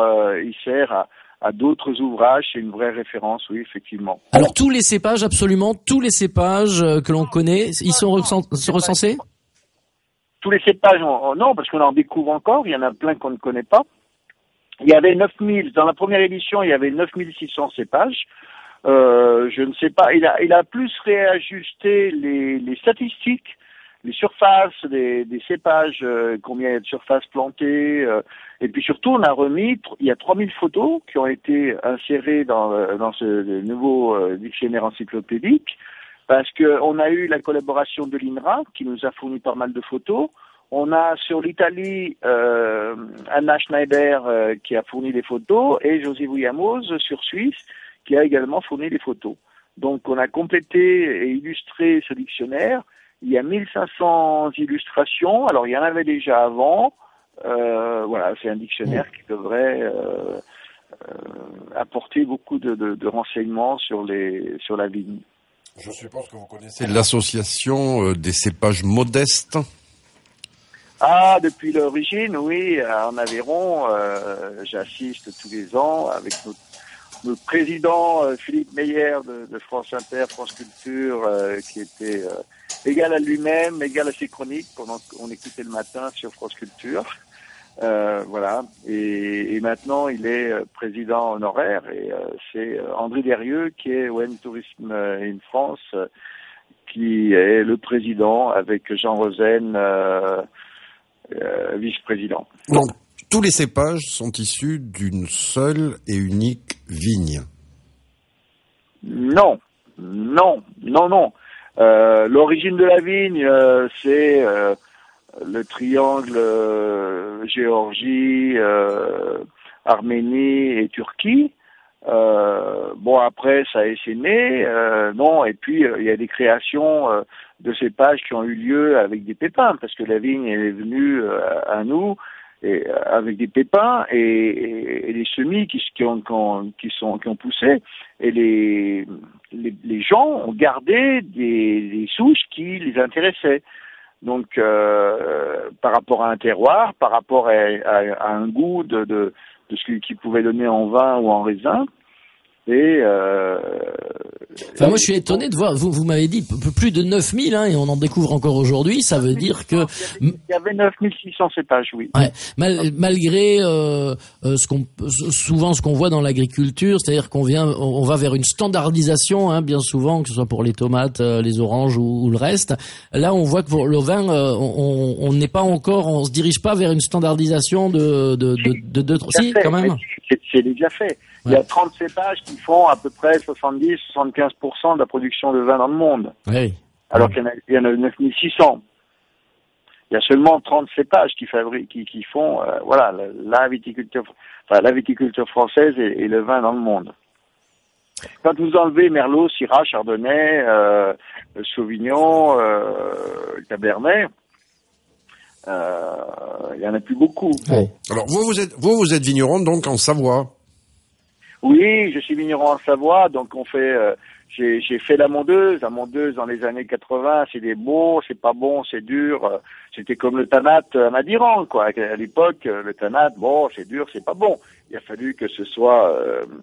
à d'autres ouvrages, c'est une vraie référence, oui, effectivement. Alors tous les cépages, absolument tous les cépages que l'on connaît, ils sont recensés? Tous les cépages, non, parce qu'on en découvre encore, il y en a plein qu'on ne connaît pas. Il y avait 9000, dans la première édition, il y avait 9600 cépages. Je ne sais pas, il a plus réajusté les statistiques, les surfaces des cépages, combien il y a de surfaces plantées, et puis surtout on a remis, il y a 3000 photos qui ont été insérées dans ce nouveau dictionnaire encyclopédique, parce que on a eu la collaboration de l'INRA qui nous a fourni pas mal de photos. On a sur l'Italie Anna Schneider qui a fourni les photos, et José Williamos sur Suisse qui a également fourni les photos. Donc on a complété et illustré ce dictionnaire. Il y a 1500 illustrations. Alors il y en avait déjà avant. Voilà, c'est un dictionnaire qui devrait apporter beaucoup de renseignements sur la vigne. Je suppose que vous connaissez l'association des cépages modestes. Depuis l'origine, oui, en Aveyron, j'assiste tous les ans avec notre président Philippe Meyer de France Inter, France Culture, qui était égal à lui-même, égal à ses chroniques qu'on écoutait le matin sur France Culture. Voilà. Et maintenant, il est président honoraire, et c'est André Derieux qui est OM Tourisme in France, qui est le président avec Jean Rosen, vice-président. Donc, tous les cépages sont issus d'une seule et unique vigne? Non. L'origine de la vigne, c'est le triangle Géorgie, Arménie et Turquie. Après, ça a essaimé, non, et puis il y a des créations de cépages qui ont eu lieu avec des pépins, parce que la vigne est venue à nous et avec des pépins et les semis qui ont poussé, et les gens ont gardé des souches qui les intéressaient. Donc par rapport à un terroir, par rapport à un goût de ce qu'ils pouvaient donner en vin ou en raisin, Et enfin, moi, je suis étonné de voir. Vous m'avez dit plus de 9000, hein, et on en découvre encore aujourd'hui. Ça veut dire que il y avait 9600 cépages, oui. Ouais. Malgré souvent ce qu'on voit dans l'agriculture, c'est-à-dire on va vers une standardisation, hein, bien souvent, que ce soit pour les tomates, les oranges ou le reste. Là, on voit que pour le vin, on n'est pas encore, on se dirige pas vers une standardisation si, quand même. C'est déjà fait. Il y a 30 cépages qui font à peu près 70-75% de la production de vin dans le monde. Oui. Alors qu'il y en a 9600. Il y a seulement 30 cépages qui font, la viticulture française et le vin dans le monde. Quand vous enlevez Merlot, Syrah, Chardonnay, Sauvignon, Cabernet, il y en a plus beaucoup. Ouais. Alors vous êtes vigneron donc en Savoie. Oui, je suis vigneron en Savoie, donc j'ai fait la mondeuse. La mondeuse dans les années 80, c'est c'est pas bon, c'est dur. C'était comme le tanat à Madiran, quoi. À l'époque, le tanat, c'est dur, c'est pas bon. Il a fallu que ce soit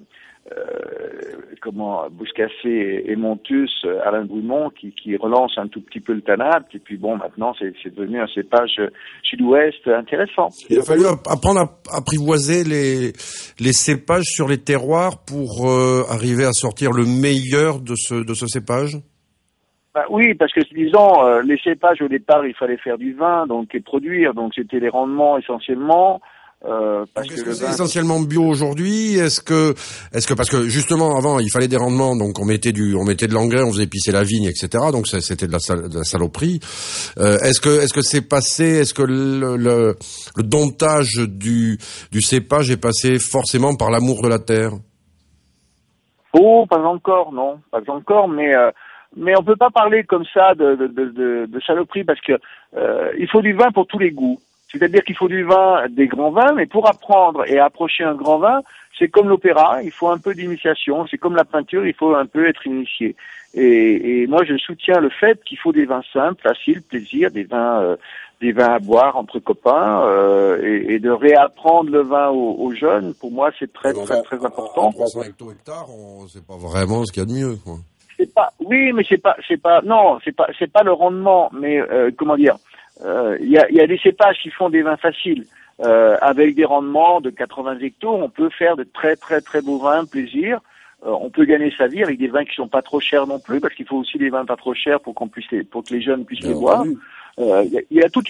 Bouscassé et Montus, Alain Brumont, qui relance un tout petit peu le tanat. Et puis maintenant, c'est devenu un cépage sud-ouest intéressant. Il a fallu apprendre à apprivoiser les cépages sur les terroirs pour arriver à sortir le meilleur de ce cépage. Oui, parce que disons, les cépages au départ, il fallait faire du vin, donc et produire, donc c'était les rendements essentiellement. Est-ce que c'est essentiellement bio aujourd'hui? Est-ce que parce que justement avant il fallait des rendements, donc on mettait de l'engrais, on faisait pisser la vigne, etc. Donc c'était de la saloperie. Est-ce que c'est passé? Est-ce que le domptage du cépage est passé forcément par l'amour de la terre? Oh, pas encore, non, pas encore, mais on peut pas parler comme ça de saloperie parce que il faut du vin pour tous les goûts. C'est-à-dire qu'il faut du vin, des grands vins, mais pour apprendre et approcher un grand vin, c'est comme l'opéra, il faut un peu d'initiation, c'est comme la peinture, il faut un peu être initié. Et moi, je soutiens le fait qu'il faut des vins simples, faciles, plaisir, des vins à boire entre copains, et de réapprendre le vin aux jeunes, pour moi, c'est très important. 300 hectares, c'est pas vraiment ce qu'il y a de mieux, quoi. C'est pas le rendement, mais comment dire, il y a des cépages qui font des vins faciles, avec des rendements de 80 hectos, on peut faire de très très très beaux vins, plaisir. On peut gagner sa vie avec des vins qui sont pas trop chers non plus, parce qu'il faut aussi des vins pas trop chers pour que les jeunes puissent les boire. Il y a toute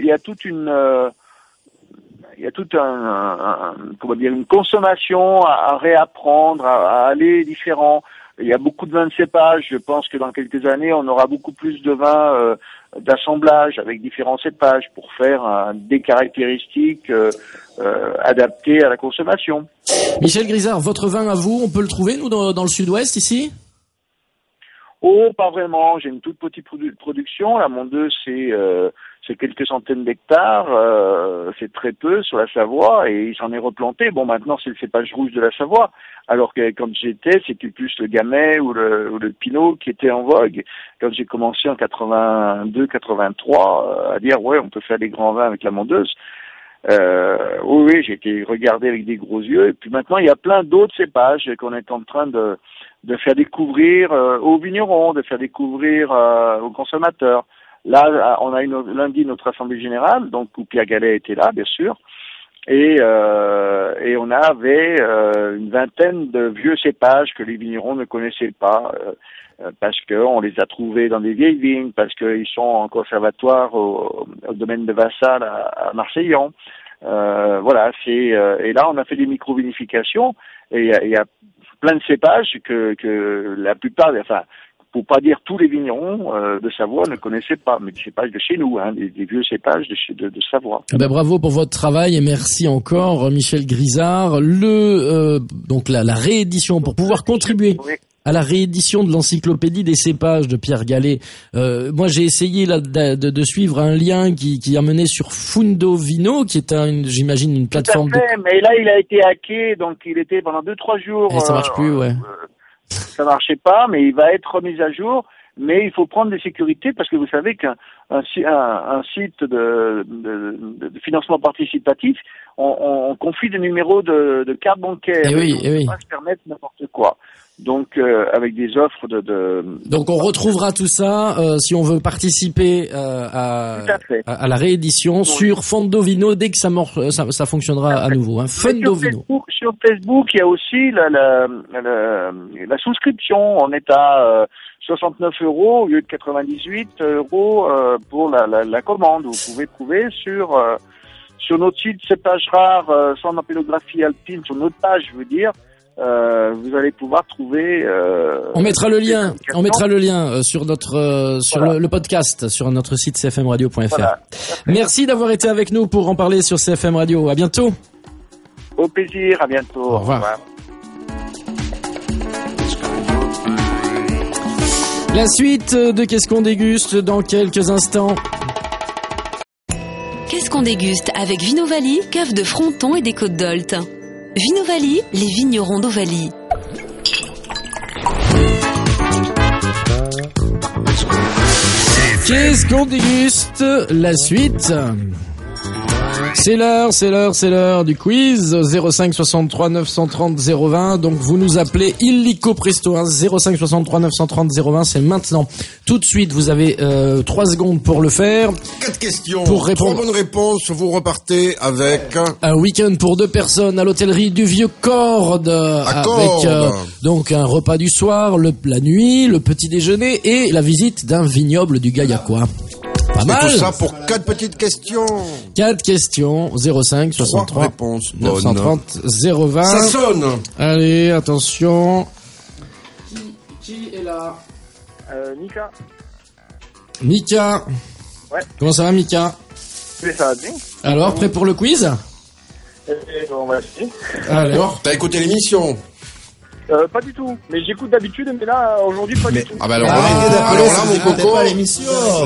une consommation à réapprendre, à aller différent. Il y a beaucoup de vins de cépage. Je pense que dans quelques années, on aura beaucoup plus de vins d'assemblage avec différents cépages pour faire des caractéristiques adaptées à la consommation. Michel Grisard, votre vin à vous, on peut le trouver, nous, dans le sud-ouest, ici? Oh, pas vraiment. J'ai une toute petite production. La mondeuse, c'est quelques centaines d'hectares. C'est très peu sur la Savoie et il s'en est replanté. Bon, maintenant, c'est le cépage rouge de la Savoie. Alors que quand j'étais, c'était plus le Gamay ou le Pinot qui était en vogue. Quand j'ai commencé en 82-83 à dire, ouais, on peut faire des grands vins avec la mondeuse. Oui, j'ai été regardé avec des gros yeux. Et puis maintenant, il y a plein d'autres cépages qu'on est en train de faire découvrir aux vignerons, de faire découvrir aux consommateurs. Là, on a lundi notre assemblée générale, donc où Pierre Gallet était là, bien sûr, et on avait une vingtaine de vieux cépages que les vignerons ne connaissaient pas, parce qu'on les a trouvés dans des vieilles vignes, parce qu'ils sont en conservatoire au domaine de Vassal à Marseillan. Voilà, et là on a fait des micro-vinifications, et il y a plein de cépages que la plupart, enfin, pour pas dire tous les vignerons de Savoie ne connaissaient pas, mais des cépages de chez nous, hein, des vieux cépages de Savoie. Bravo pour votre travail et merci encore, Michel Grisard. Donc la réédition, pour pouvoir contribuer à la réédition de l'encyclopédie des cépages de Pierre Gallet. Moi, j'ai essayé là de suivre un lien qui a mené sur Fundo Vino, qui est j'imagine une plateforme. Tout à fait, mais là, il a été hacké, donc il était pendant 2-3 jours. Et ça marche plus, ouais. Ça marchait pas, mais il va être remis à jour. Mais il faut prendre des sécurités parce que vous savez qu'un site de financement participatif, on confie des numéros de carte bancaire. Et oui, on ne peut pas se permettre n'importe quoi. Donc avec des offres Donc on retrouvera tout ça si on veut participer à la réédition sur Fondovino dès que ça fonctionnera à nouveau. Hein. Fondovino. Sur Facebook, il y a aussi la souscription. On est à 69 € au lieu de 98 € pour la commande. Vous pouvez trouver sur notre site Cépage rare sans ampélographie alpine, sur notre page, je veux dire. Vous allez pouvoir trouver. On mettra le lien. On mettra le lien sur notre le podcast sur notre site cfmradio.fr. Voilà. Merci d'avoir été avec nous pour en parler sur CFM Radio. À bientôt. Au plaisir. À bientôt. Au revoir. La suite de Qu'est-ce qu'on déguste dans quelques instants. Qu'est-ce qu'on déguste avec Vinovali, cave de Fronton et des Côtes d'Olt. Vinovali, les vignerons d'Ovalie. Qu'est-ce qu'on déguste? La suite. C'est l'heure du quiz. 05 63 930 020. Donc vous nous appelez illico presto. 05 63 930 020. C'est maintenant. Tout de suite, vous avez 3 secondes pour le faire. 4 questions. Pour répondre. 3 bonnes réponses. Vous repartez avec un week-end pour 2 personnes à l'hôtellerie du Vieux-Corde. Avec donc un repas du soir, la nuit, le petit déjeuner et la visite d'un vignoble du Gaillacois. Pas mal. Et tout ça pour 4 petites questions. 4 questions, 05 63 réponses 930 020. Ça sonne. Allez, attention. Qui est là? Mika. Mika. Ouais. Comment ça va, Mika? Oui, ça va bien. Alors, prêt pour le quiz? On va essayer. Alors, t'as écouté l'émission? Pas du tout, mais j'écoute d'habitude, mais là, aujourd'hui, pas du tout. Ah bah alors là, mon coco, pas l'émission.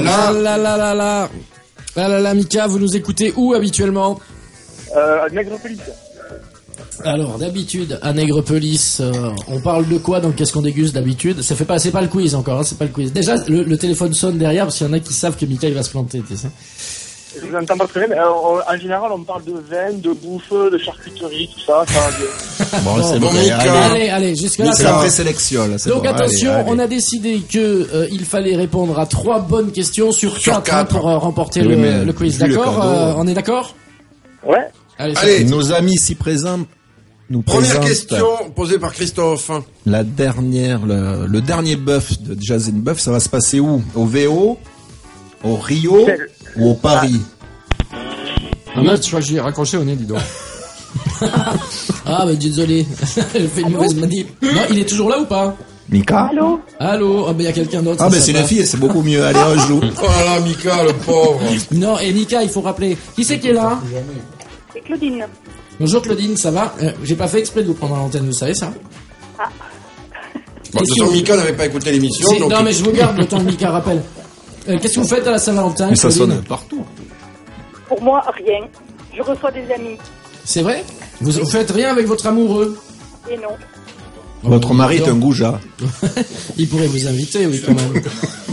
Là, Mika, vous nous écoutez où habituellement? À Nègrepelisse. Alors, d'habitude, à Nègrepelisse, on parle de quoi dans Qu'est-ce qu'on déguste d'habitude? C'est pas le quiz encore, hein, c'est pas le quiz. Déjà, le téléphone sonne derrière parce qu'il y en a qui savent que Mika il va se planter, tu sais. Je vous entends pas très bien, mais en général, on parle de vin, de bouffe, de charcuterie, tout ça. Bon, c'est bon. Allez, jusque-là. C'est la présélection, là. Donc, attention, on a décidé que il fallait répondre à 3 bonnes questions sur 4 hein, pour remporter le quiz. D'accord? On est d'accord? Ouais. Allez. Nos amis ici présents nous présentent. Première question posée par Christophe. La dernière, le dernier bœuf de Jazz in Bœuf, ça va se passer où? Au VO? Au Rio? Ou au Paris? Tu vois, j'ai raccroché au nez, dis donc. Ah, bah, désolé. J'ai fait une mauvaise manip. Non, il est toujours là ou pas? Mika? Allô? Ah, bah, il y a quelqu'un d'autre. Ah, bah, c'est une fille, c'est beaucoup mieux. Allez, on joue. Oh là là, Mika, le pauvre. Non, et Mika, il faut rappeler. Qui c'est qui est là? C'est Claudine. Bonjour Claudine, ça va? J'ai pas fait exprès de vous prendre à l'antenne, vous savez ça? Ah. Bon, de toute façon, Mika n'avait pas écouté l'émission. Donc... Non, mais je vous garde le temps que Mika rappelle. Qu'est-ce que vous faites à la Saint-Valentin? Mais ça sonne partout. Pour moi, rien. Je reçois des amis. C'est vrai? Vous faites rien avec votre amoureux? Et non. Votre mari est un goujat. Il pourrait vous inviter, oui, quand même.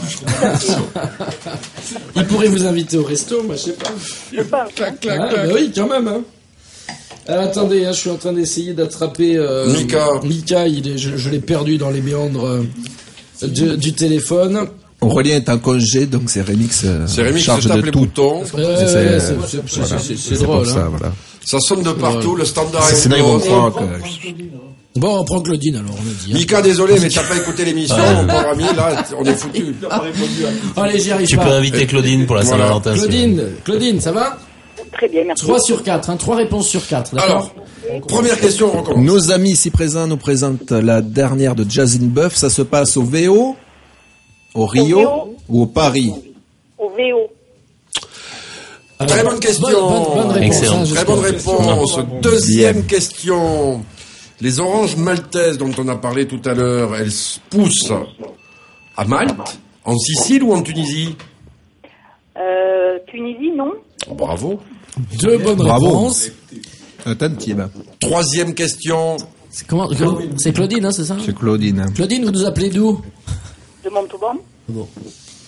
Il pourrait vous inviter au resto, moi, je sais pas. Je pense. Clac. Bah oui, quand même, hein. Attendez, je suis en train d'essayer d'attraper Mika. Mika, je l'ai perdu dans les méandres du téléphone. Aurélien est en congé, donc c'est Remix. C'est Remix charge qui tape de les tout. boutons. C'est drôle. Ça, voilà. Ça sonne de partout, le standard C'est là, ils vont croire que... Bon, on prend Claudine alors, on a dit. Mika, désolé, mais t'as pas écouté l'émission, mon pauvre ami, là, on est foutu. Allez, j'y arrive Tu pas. peux inviter Claudine pour la Saint-Valentin. Claudine, ça va? Très bien, merci. 3 sur 4, 3 réponses sur 4, d'accord? Alors, première question, on recommence. Nos amis ici présents nous présentent la dernière de Jazz in Bœuf. Ça se passe au VO, au Rio ou au Paris? Au VO. Très bonne question. Bonne réponse. Excellent. Très bonne réponse. Deuxième question. Les oranges maltaises dont on a parlé tout à l'heure, elles poussent à Malte, en Sicile ou en Tunisie? Tunisie, non. Bravo. 2 bonnes réponses. Attentive. Troisième question. C'est Claudine, hein, c'est ça? C'est Claudine. Claudine, vous nous appelez d'où? De Montauban. Bon.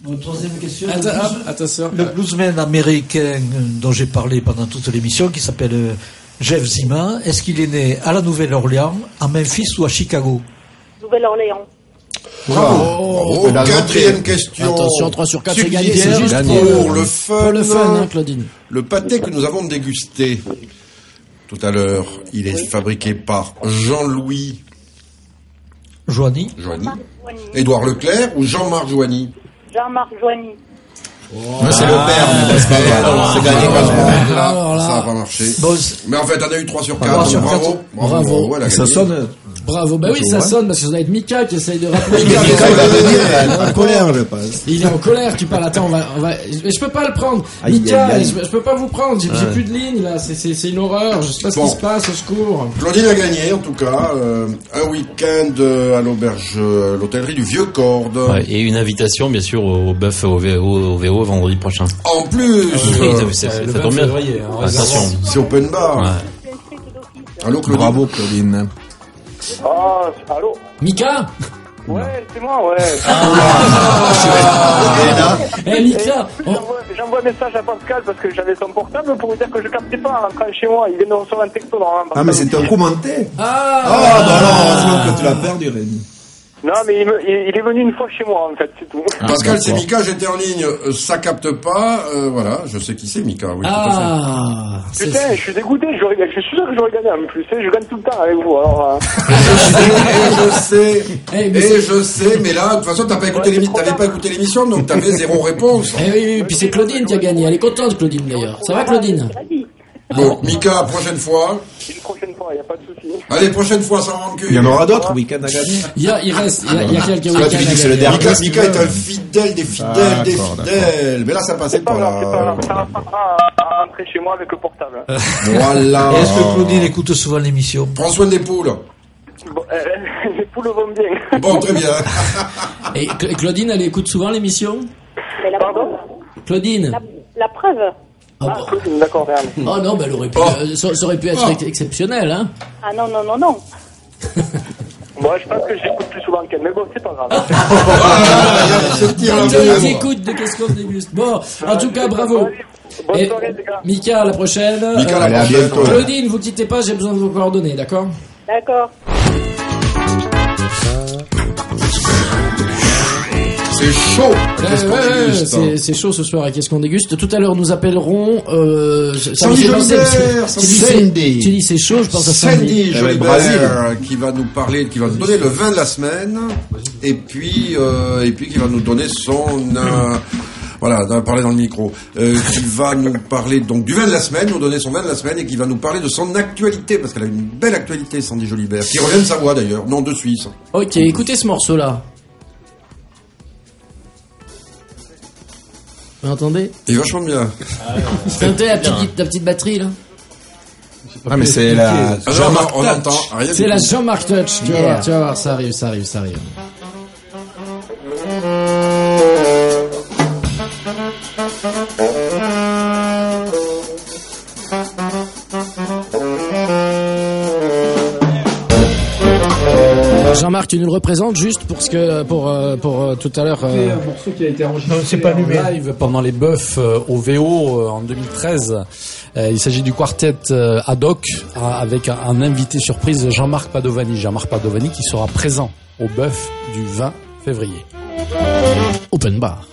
Troisième question. Attention. Le bluesman américain dont j'ai parlé pendant toute l'émission, qui s'appelle Jeff Zima, est-ce qu'il est né à la Nouvelle-Orléans, à Memphis ou à Chicago? Nouvelle-Orléans. Bravo. Quatrième question. Attention, 3 sur 4, c'est gagné. C'est juste pour le fun. Hein, Claudine. Le pâté que nous avons dégusté tout à l'heure, il est fabriqué par Jean-Louis Joigny. Édouard Leclerc ou Jean-Marc Joigny? Jean-Marc Joigny. C'est le père, mais c'est pas grave. C'est gagné quand Là, ça n'a pas marché. Bon, mais en fait, on a eu 3 sur 4. Bravo. Voilà, ça sonne. Bravo. Bah oui, ça sonne parce que ça doit être Mika qui essaye de rappeler. Mika, il va venir, il est en colère, je pense. Il est en colère, tu parles. Attends, on va, je peux pas le prendre. Mika, je peux pas vous prendre. J'ai plus de ligne, là. C'est une horreur. Je sais pas ce qui se passe, au secours. Claudine a gagné, en tout cas, un week-end à l'auberge, l'hôtellerie du Vieux-Corde. Ouais, et une invitation, bien sûr, au bœuf au VO vendredi prochain. En plus! Ça tombe bien. Attention. C'est open bar. Ouais. Allô, Claudine. Bravo, Claudine. Allô? Mika? Ouais, c'est moi, ouais. Mika! J'envoie un message à Pascal parce que j'avais son portable pour lui dire que je captais pas en rentrant chez moi. Il vient de recevoir un texto normalement. Ah, mais c'était un commentaire. Ah, non, que tu l'as perdu, Rémi. Non, mais il est venu une fois chez moi, en fait, c'est tout. Pascal, c'est Mika, j'étais en ligne, ça capte pas, voilà, je sais qui c'est Mika, oui, tout à fait. Putain, je suis dégoûté, je suis sûr que j'aurais gagné en plus, je gagne tout le temps avec vous, alors. je sais, mais là, de toute façon, t'avais pas écouté l'émission, donc t'avais 0 réponse. Oui, puis c'est Claudine qui a gagné, elle est contente, Claudine, d'ailleurs. Ça va, Claudine? Donc, Mika, prochaine fois. Une prochaine fois, y a pas de souci. Allez, prochaine fois, sans rancune. Il y en aura d'autres week-ends à gagner. Il y a quelques week-ends à gagner. Mika est un fidèle des fidèles. Mais là, ça passait pas, là. Ça va pas rentrer chez moi avec le portable. Voilà. Est-ce que Claudine écoute souvent l'émission? Prends soin des poules. Bon, les poules vont bien. Bon, très bien. Et Claudine, elle écoute souvent l'émission? Pardon? Claudine? La preuve. D'accord, Réal. Oh non, bah, elle aurait pu, ça aurait pu être exceptionnel, hein. Ah non. Moi, je pense que j'écoute plus souvent qu'elle, mais bon, c'est pas grave. Écoute de qu'est-ce qu'on déguste. Bon, en tout cas, bravo. Bonne soirée, les gars. Mika, à la prochaine. À bientôt. Claudine, vous quittez pas, j'ai besoin de vos coordonnées, d'accord? D'accord. C'est chaud. C'est chaud ce soir. Qu'est-ce qu'on déguste? Tout à l'heure, nous appellerons Sandy Jolibert. Tu dis c'est chaud, je pense à Sandy Jolibert qui va nous parler, qui va nous donner le vin de la semaine, et puis qui va nous donner son voilà, on va parler dans le micro, qui va nous parler donc du vin de la semaine, nous donner son vin de la semaine, et qui va nous parler de son actualité, parce qu'elle a une belle actualité, Sandy Jolibert, qui revient de Savoie d'ailleurs, non de Suisse. Ok, écoutez ce morceau-là. Vous entendez? Il est vachement bien. C'était la petite batterie là. Ah mais c'est la Jean-Marc on entend rien. C'est la Jean-Marc Touch, tu vas voir, ça arrive. Jean-Marc, tu nous le représentes juste pour tout à l'heure. C'est un morceau qui a été enregistré en live pendant les Bœufs au VO en 2013. Il s'agit du quartet ad hoc avec un invité surprise, Jean-Marc Padovani. Jean-Marc Padovani qui sera présent au Bœuf du 20 février. Open bar.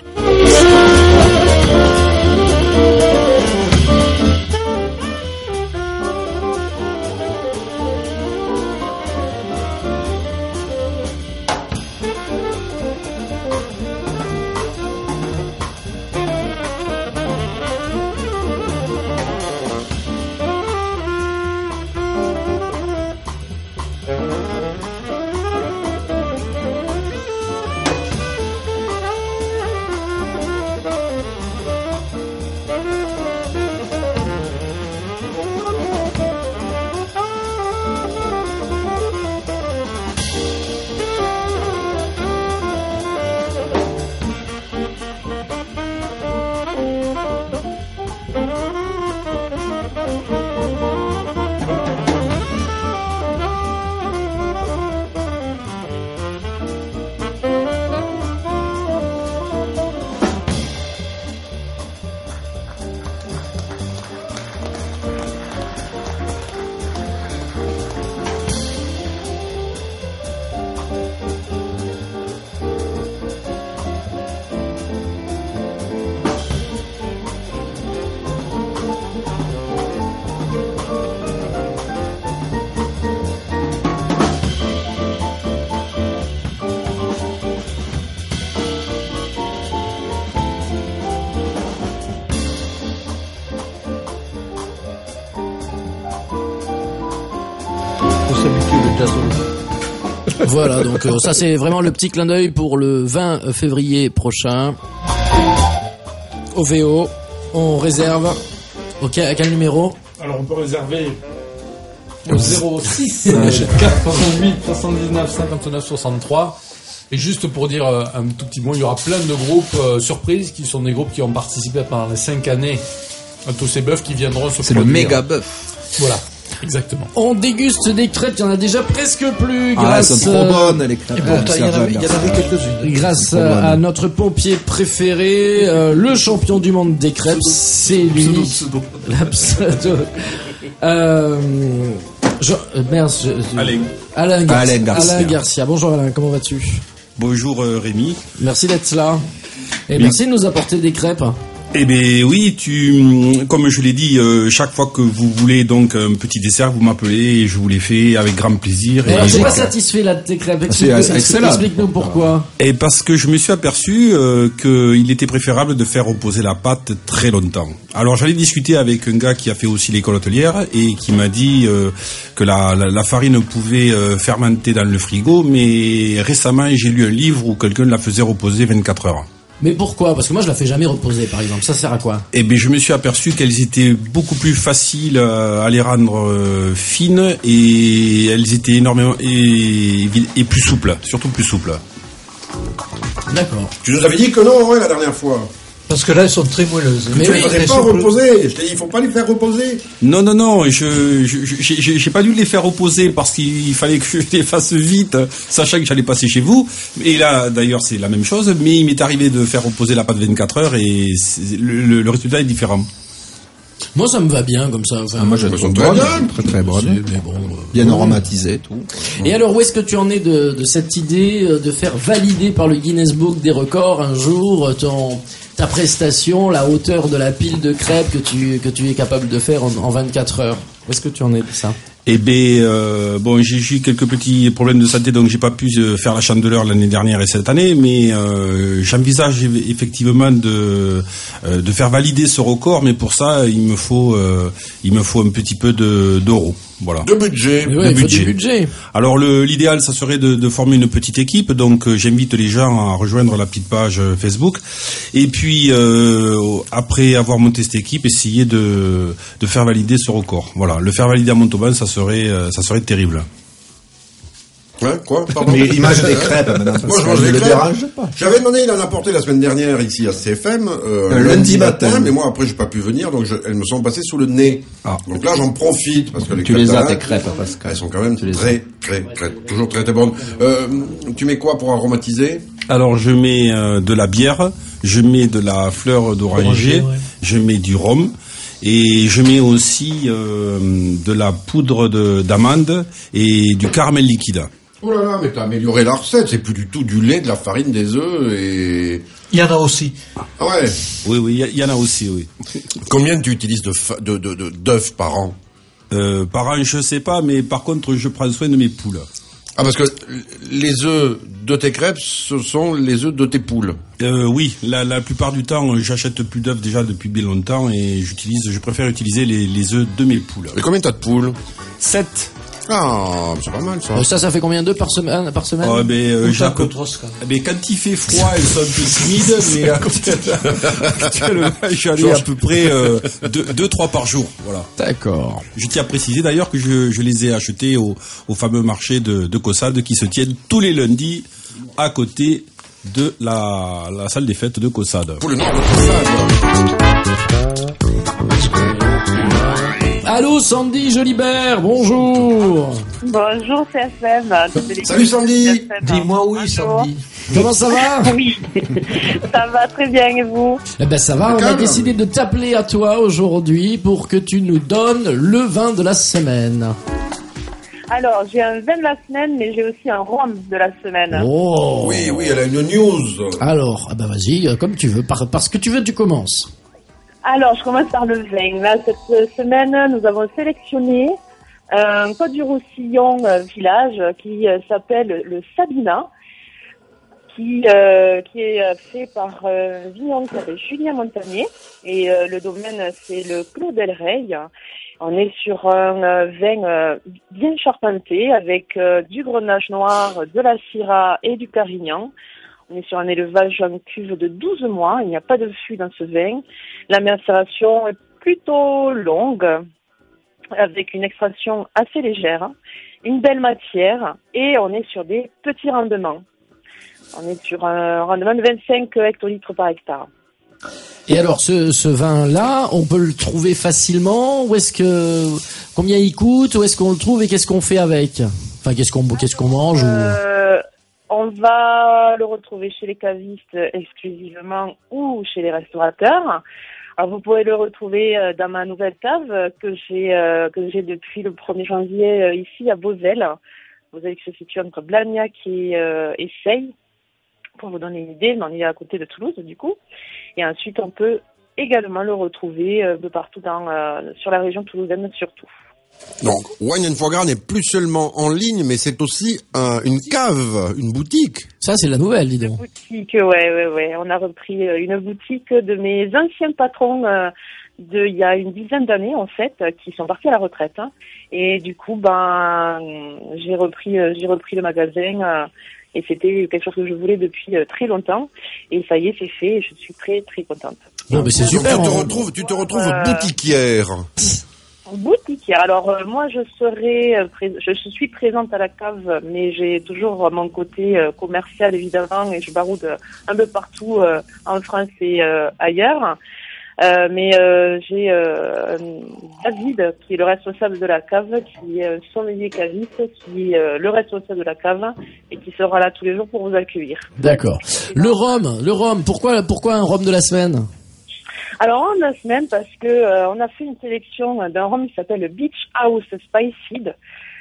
tous habitués le jazz. Voilà, donc ça c'est vraiment le petit clin d'œil pour le 20 février prochain. Au VO, on réserve. Ok, à quel numéro? Alors on peut réserver au 06 468 79 59 63. Et juste pour dire un tout petit mot, il y aura plein de groupes surprises qui sont des groupes qui ont participé pendant les 5 années à tous ces bœufs qui viendront se produire. C'est le méga bœuf. Voilà. Exactement. On déguste des crêpes, il y en a déjà presque plus grâce. Elles sont trop bonnes les crêpes. Et pourtant, il y en avait quelques-unes. Grâce à notre pompier préféré, le champion du monde des crêpes, c'est lui. La pseudo. Alain Garcia. Bonjour Alain, comment vas-tu? Bonjour Rémi. Merci d'être là. Et merci de nous apporter des crêpes. Eh ben oui, comme je l'ai dit, chaque fois que vous voulez donc un petit dessert, vous m'appelez et je vous les fais avec grand plaisir. Alors, je suis pas satisfait là de tes crêpes. Explique-nous pourquoi. Et parce que je me suis aperçu qu'il était préférable de faire reposer la pâte très longtemps. Alors j'allais discuter avec un gars qui a fait aussi l'école hôtelière et qui m'a dit que la farine pouvait fermenter dans le frigo, mais récemment j'ai lu un livre où quelqu'un la faisait reposer 24 heures. Mais pourquoi? Parce que moi je la fais jamais reposer par exemple. Ça sert à quoi? Eh ben je me suis aperçu qu'elles étaient beaucoup plus faciles à les rendre fines et elles étaient énormément et plus souples, surtout plus souples. D'accord. Tu nous avais dit que non, la dernière fois. Parce que là, elles sont très moelleuses. Mais tu ne les pas reposer. Je t'ai dit, il faut pas les faire reposer. Non, j'ai pas dû les faire reposer parce qu'il fallait que je les fasse vite, sachant que j'allais passer chez vous. Et là, d'ailleurs, c'est la même chose. Mais il m'est arrivé de faire reposer la pâte 24 heures et le résultat est différent. Moi, ça me va bien comme ça. Enfin, moi, je trouve très bonne. Bien aromatisé, tout. Et alors, où est-ce que tu en es de cette idée de faire valider par le Guinness Book des records un jour ta prestation, la hauteur de la pile de crêpes que tu es capable de faire en 24 heures? Où est-ce que tu en es de ça? Eh ben bon, j'ai eu quelques petits problèmes de santé, donc j'ai pas pu faire la Chandeleur l'année dernière et cette année, mais j'envisage effectivement de faire valider ce record, mais pour ça il me faut un petit peu d'euros. Voilà. De budget. Ouais, il faut du budget. Alors l'idéal, ça serait de former une petite équipe. Donc j'invite les gens à rejoindre la petite page Facebook. Et puis après avoir monté cette équipe, essayer de faire valider ce record. Voilà, le faire valider à Montauban, ça serait terrible. Ouais, quoi? Pardon. Mais il mange des crêpes maintenant. Moi, je mange des crêpes. J'avais demandé, il en a apporté la semaine dernière ici à CFM, lundi matin, mais moi après j'ai pas pu venir, donc elles me sont passées sous le nez. Ah. Donc là j'en profite parce que les crêpes as tes crêpes, parce que elles sont quand même très toujours très bonnes. Tu mets quoi pour aromatiser? Alors je mets de la bière, je mets de la fleur d'oranger, je mets du rhum. Et je mets aussi de la poudre d'amande et du caramel liquide. Oh là là, mais t'as amélioré la recette, c'est plus du tout du lait, de la farine, des œufs et... Il y en a aussi. Ah ouais? Oui, il y en a aussi, oui. Combien tu utilises d'œufs par an? Par an, je sais pas, mais par contre, je prends soin de mes poules. Ah, parce que les œufs de tes crêpes, ce sont les œufs de tes poules. Oui, la plupart du temps, j'achète plus d'œufs déjà depuis bien longtemps et je préfère utiliser les œufs de mes poules. Et combien t'as de poules? 7. Ah, c'est pas mal ça. Ça fait combien d'œufs par semaine? Oh, mais quand il fait froid, elles sont un peu timides, mais actuellement, j'en ai à peu près 2-3 par jour. Voilà. D'accord. Je tiens à préciser d'ailleurs que je les ai achetés au fameux marché de Caussade qui se tiennent tous les lundis à côté de la salle des fêtes de Caussade. Pour le nom de Caussade. Allô Sandy Jolibert, bonjour. Bonjour CFM. Salut Sandy. Dis-moi oui Sandy. Comment ça va? Oui, ça va très bien et vous? Eh ben ça va, on a décidé de t'appeler à toi aujourd'hui pour que tu nous donnes le vin de la semaine. Alors, j'ai un vin de la semaine, mais j'ai aussi un rhum de la semaine. Oh. Oui, elle a une news. Alors, vas-y, comme tu veux, parce que tu veux, tu commences. Alors, je commence par le vin. Là, cette semaine, nous avons sélectionné un Côte du Roussillon village qui s'appelle le Sabina, qui est fait par un vigneron qui s'appelle Julien Montagnier. Et le domaine, c'est le Clos del Rey. On est sur un vin bien charpenté avec du grenache noir, de la syrah et du carignan. On est sur un élevage en cuve de 12 mois. Il n'y a pas de fût dans ce vin. La macération est plutôt longue, avec une extraction assez légère, une belle matière, et on est sur des petits rendements. On est sur un rendement de 25 hectolitres par hectare. Et alors, ce vin-là, on peut le trouver facilement? Où est-ce que, combien il coûte? Où est-ce qu'on le trouve et qu'est-ce qu'on fait avec? Enfin, qu'est-ce qu'on mange? On va le retrouver chez les cavistes exclusivement ou chez les restaurateurs. Alors, vous pouvez le retrouver dans ma nouvelle cave que j'ai depuis le 1er janvier ici à Beauzelle. Beauzelle qui se situe entre Blagnac et Seille. Pour vous donner une idée, on est à côté de Toulouse du coup. Et ensuite, on peut également le retrouver de partout sur la région toulousaine surtout. Donc, Wine & Foie Gras n'est plus seulement en ligne, mais c'est aussi une cave, une boutique. Ça, c'est la nouvelle, dis donc. Une boutique, ouais. On a repris une boutique de mes anciens patrons il y a une dizaine d'années, en fait, qui sont partis à la retraite. Hein. Et du coup, j'ai repris le magasin. Et c'était quelque chose que je voulais depuis très longtemps. Et ça y est, c'est fait. Et je suis très, très contente. Non, mais c'est super. Tu te retrouves boutiquière. Boutiquière. Alors, moi, je suis présente à la cave, mais j'ai toujours mon côté commercial, évidemment, et je baroude un peu partout en France et ailleurs. Mais j'ai David, qui est le responsable de la cave, qui est un sommelier caviste, qui est le responsable de la cave et qui sera là tous les jours pour vous accueillir. D'accord. Le rhum, pourquoi un rhum de la semaine? Alors, rhum de la semaine parce que on a fait une sélection d'un rhum qui s'appelle le Beach House Spiced.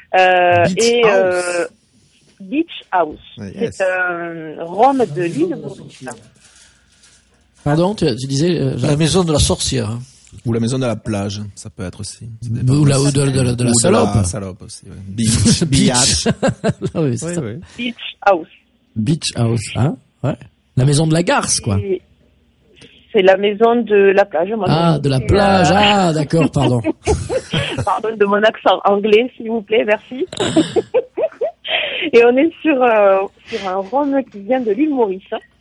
Beach House. Yes. C'est un rhum de l'île Maurice. Pardon, tu disais la maison de la sorcière. Ou la maison de la plage, ça peut être aussi. Ou de la salope. De la salope aussi, ouais. Beach. Ah oui, c'est ça. Beach House. Beach House, hein? Ouais. La maison de la garce, quoi. C'est la maison de la plage. De la plage. Ah, d'accord, pardon. Pardon de mon accent anglais, s'il vous plaît, merci. Et on est sur un rhum qui vient de l'île Maurice.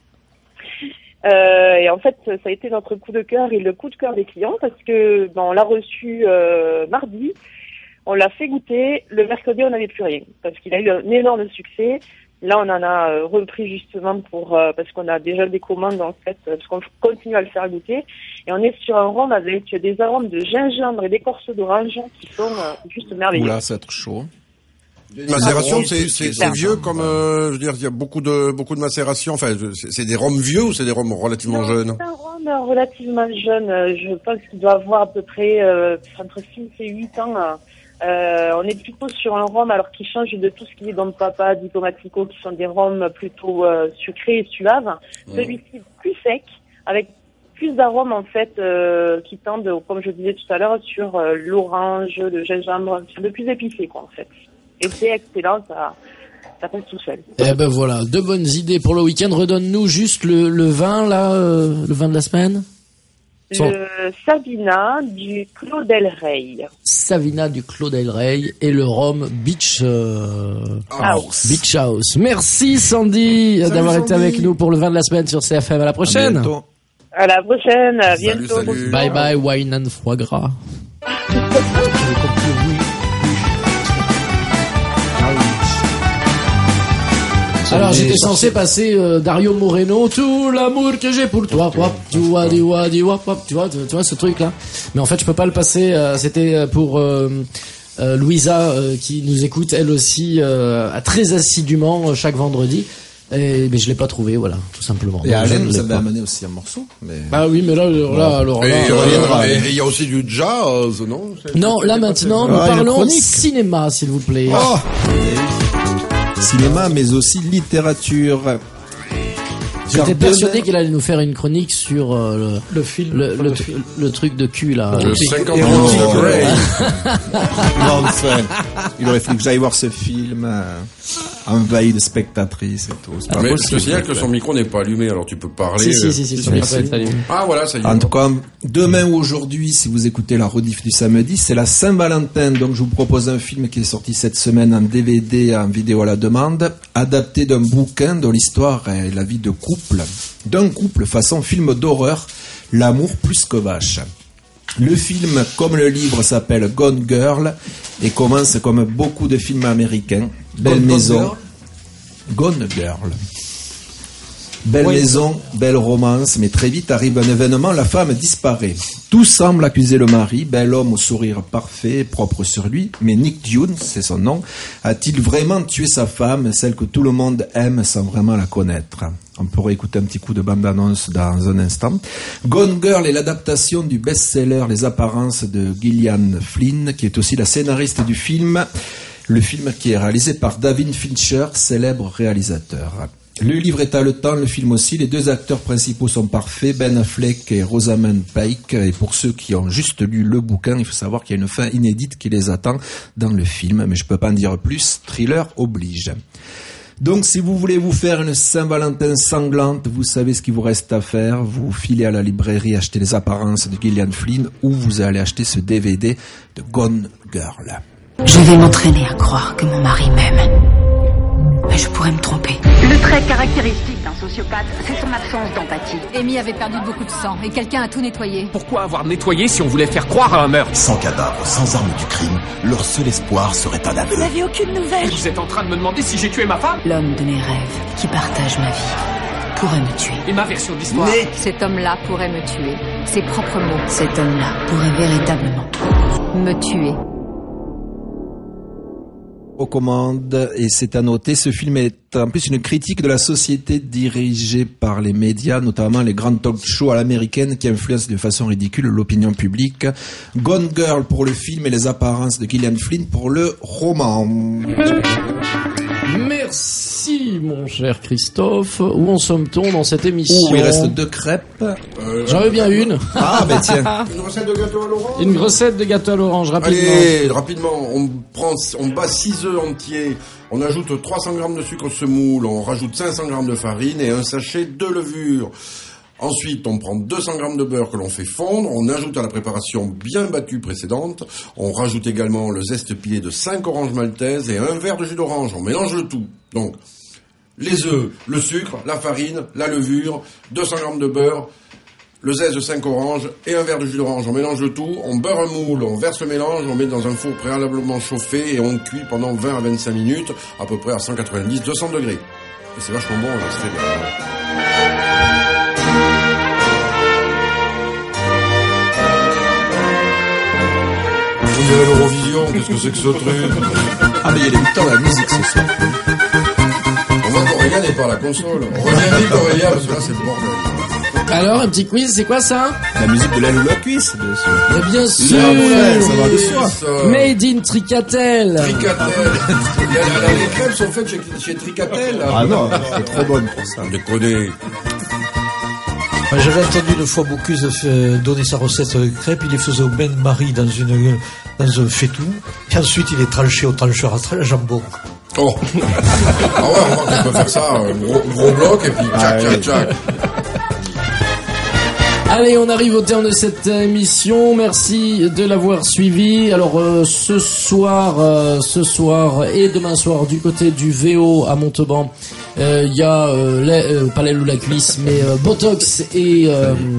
Et en fait, ça a été notre coup de cœur et le coup de cœur des clients parce que on l'a reçu mardi, on l'a fait goûter, le mercredi on n'avait plus rien parce qu'il a eu un énorme succès. Là, on en a repris justement parce qu'on a déjà des commandes en fait, parce qu'on continue à le faire goûter. Et on est sur un rhum avec des arômes de gingembre et d'écorce d'orange qui sont juste merveilleux. Oula, ça va être chaud. Macération, c'est vieux comme je veux dire, il y a beaucoup de macération. Enfin, c'est des rhums vieux ou c'est des rhums relativement jeunes? C'est un rhum relativement jeune. Je pense qu'il doit avoir à peu près entre 6 et 8 ans. On est plutôt sur un rhum alors qui change de tout ce qui est Don Papa, Diplomatico, qui sont des rhums plutôt sucrés et suaves. Celui-ci plus sec, avec plus d'arômes en fait qui tendent, comme je disais tout à l'heure, sur l'orange, le gingembre, un peu plus épicé quoi en fait. Et c'est excellent, ça passe tout seul. Eh ben voilà, deux bonnes idées pour le week-end. Redonne-nous juste le vin là, le vin de la semaine. Le Savina du Clos del Rey. Savina du Clos del Rey et le rhum Beach House. Beach House. Merci Sandy d'avoir été avec nous pour le vin de la semaine sur CFM. À la prochaine. À la prochaine, à bientôt. Salut. Bye bye Wine & Foie Gras. Alors j'étais censé passer Dario Moreno, tout l'amour que j'ai pour toi, tu vois ce truc là. Mais en fait je peux pas le passer. C'était pour Louisa qui nous écoute elle aussi très assidûment chaque vendredi. Mais je l'ai pas trouvé, voilà, tout simplement. Et Alain nous avait amené aussi un morceau. Mais... Bah oui, mais là, et il y a aussi du jazz, non? Non, là maintenant, nous parlons cinéma, s'il vous plaît. Oh cinéma, mais aussi littérature. J'étais persuadé qu'elle allait nous faire une chronique sur le film, le truc de cul là. Le 50 Il aurait fallu que j'aille voir ce film. envahi de spectatrices et tout. C'est pas mais possible. je te signale que son micro n'est pas allumé, alors tu peux parler. Si, son micro est allumé. Ah voilà, ça y est. En tout cas, demain ou aujourd'hui, si vous écoutez la rediff du samedi, c'est la Saint-Valentin. Donc je vous propose un film qui est sorti cette semaine en DVD, en vidéo à la demande, adapté d'un bouquin dont l'histoire est la vie de couple, d'un couple façon film d'horreur, L'amour plus que vache. Le film, comme le livre, s'appelle Gone Girl et commence comme beaucoup de films américains. Belle maison. Gone Girl. Belle maison, belle romance, mais très vite arrive un événement, la femme disparaît. Tout semble accuser le mari, bel homme au sourire parfait, propre sur lui, mais Nick Dune, c'est son nom, a-t-il vraiment tué sa femme, celle que tout le monde aime sans vraiment la connaître? On pourrait écouter un petit coup de bande-annonce dans un instant. Gone Girl est l'adaptation du best-seller Les apparences de Gillian Flynn, qui est aussi la scénariste du film. Le film qui est réalisé par David Fincher, célèbre réalisateur. Le livre est haletant, le film aussi. Les deux acteurs principaux sont parfaits, Ben Affleck et Rosamund Pike. Et pour ceux qui ont juste lu le bouquin, il faut savoir qu'il y a une fin inédite qui les attend dans le film. Mais je peux pas en dire plus, thriller oblige. Donc si vous voulez vous faire une Saint-Valentin sanglante, vous savez ce qu'il vous reste à faire. Vous filez à la librairie acheter Les apparences de Gillian Flynn ou vous allez acheter ce DVD de Gone Girl. Je vais m'entraîner à croire que mon mari m'aime. Mais je pourrais me tromper. Le trait caractéristique d'un sociopathe, c'est son absence d'empathie. Amy avait perdu beaucoup de sang et quelqu'un a tout nettoyé. Pourquoi avoir nettoyé si on voulait faire croire à un meurtre? Sans cadavre, sans arme du crime, leur seul espoir serait un aveu. Vous n'avez aucune nouvelle. Vous êtes en train de me demander si j'ai tué ma femme? L'homme de mes rêves, qui partage ma vie, pourrait me tuer. Et ma version de l'histoire? Cet homme-là pourrait me tuer. Ses propres mots. Cet homme-là pourrait véritablement me tuer. Recommande, et c'est à noter, ce film est en plus une critique de la société dirigée par les médias, notamment les grands talk shows à l'américaine qui influencent de façon ridicule l'opinion publique. Gone Girl pour le film et Les apparences de Gillian Flynn pour le roman. Merci mon cher Christophe. Où en sommes-t-on dans cette émission? Il reste 2 crêpes. J'en veux bien une. Ah ben tiens. Une recette de gâteau à l'orange? Une recette de gâteau à l'orange, rapidement. Allez, rapidement, on bat 6 œufs entiers, on ajoute 300 grammes de sucre semoule, on rajoute 500 grammes de farine et un sachet de levure. Ensuite, on prend 200 grammes de beurre que l'on fait fondre, on ajoute à la préparation bien battue précédente, on rajoute également le zeste pilé de 5 oranges maltaises et un verre de jus d'orange, on mélange le tout. Donc, les œufs, le sucre, la farine, la levure, 200 grammes de beurre, le zeste de 5 oranges et un verre de jus d'orange. On mélange le tout, on beurre un moule, on verse le mélange, on met dans un four préalablement chauffé et on cuit pendant 20 à 25 minutes, à peu près à 190-200 degrés. Et c'est vachement bon, ça se fait bien. Vous direz l'Eurovision, qu'est-ce que c'est que ce truc? Ah mais il y a les temps de la musique ce soir. On voit qu'Aurélien n'est pas à la console. On revient vite Aurélien, parce que là c'est le bordel. Alors, un petit quiz, c'est quoi ça? La musique de l'aile ou la cuisse, bien sûr. Mais bien sûr, ça va de soi. Made in Tricatel. Tricatel. Les crêpes sont faites chez Tricatel. Ah non, c'est trop bonne pour ça. Déconner. J'avais entendu une fois Bocuse donner sa recette de crêpes, il les faisait au bain-marie dans un faitout, et ensuite il les tranchait au trancheur à jambon. Oh. Ah ouais, on voit qu'on peut faire ça, un gros bloc, et puis tchac. Allez, on arrive au terme de cette émission. Merci de l'avoir suivi. Alors ce soir et demain soir du côté du VO à Montauban, il y a pas l'aile ou la cuisse, mais Botox et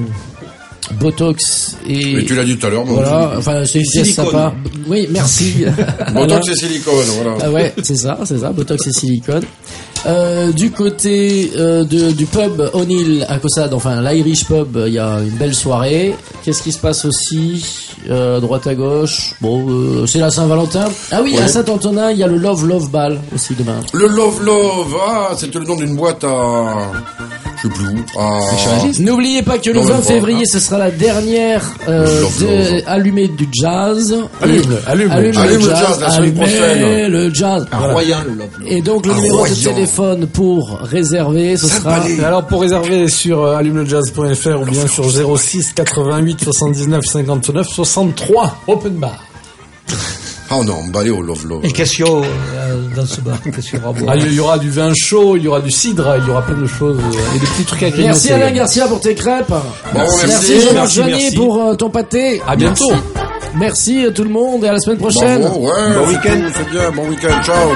Mais tu l'as dit tout à l'heure. Voilà, enfin c'est une pièce sympa. Oui, merci. Botox et silicone, voilà. Ah ouais, c'est ça, Botox et silicone. Du côté du pub O'Neill à Caussade, enfin l'Irish Pub, il y a une belle soirée. Qu'est-ce qui se passe aussi droite à gauche? Bon, c'est la Saint-Valentin. Ah oui, ouais. À Saint-Antonin, il y a le Love Ball aussi demain. Le Love, ah, c'était le nom d'une boîte à... Je sais plus où. N'oubliez pas que le 20 février, ce sera la dernière allumée du jazz. Allume le jazz la semaine prochaine. Le jazz. Royan, le Love. Et donc le numéro de téléphone pour réserver, ce sera... Alors pour réserver sur allumeleJazz.fr ou bien sur 06 88 79 59 63 Open Bar. Ah, on est emballé au Love Love. Et Cassio dans ce bar. Cassio Bravo. Ah, il y aura du vin chaud, il y aura du cidre, il y aura plein de choses et des petits trucs à grignoter. Merci Alain Garcia pour tes crêpes. Merci Jean-Marc Joigny pour ton pâté. À bientôt. Merci tout le monde et à la semaine prochaine. Bravo, ouais, bon week-end, c'est bien, bon week-end, ciao.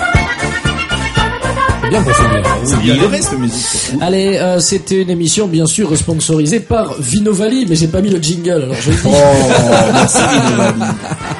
Bien pour finir. Il reste musique. Allez, c'était une émission bien sûr sponsorisée par Vinovali, mais j'ai pas mis le jingle, alors je le dis. Oh, merci Vinovali.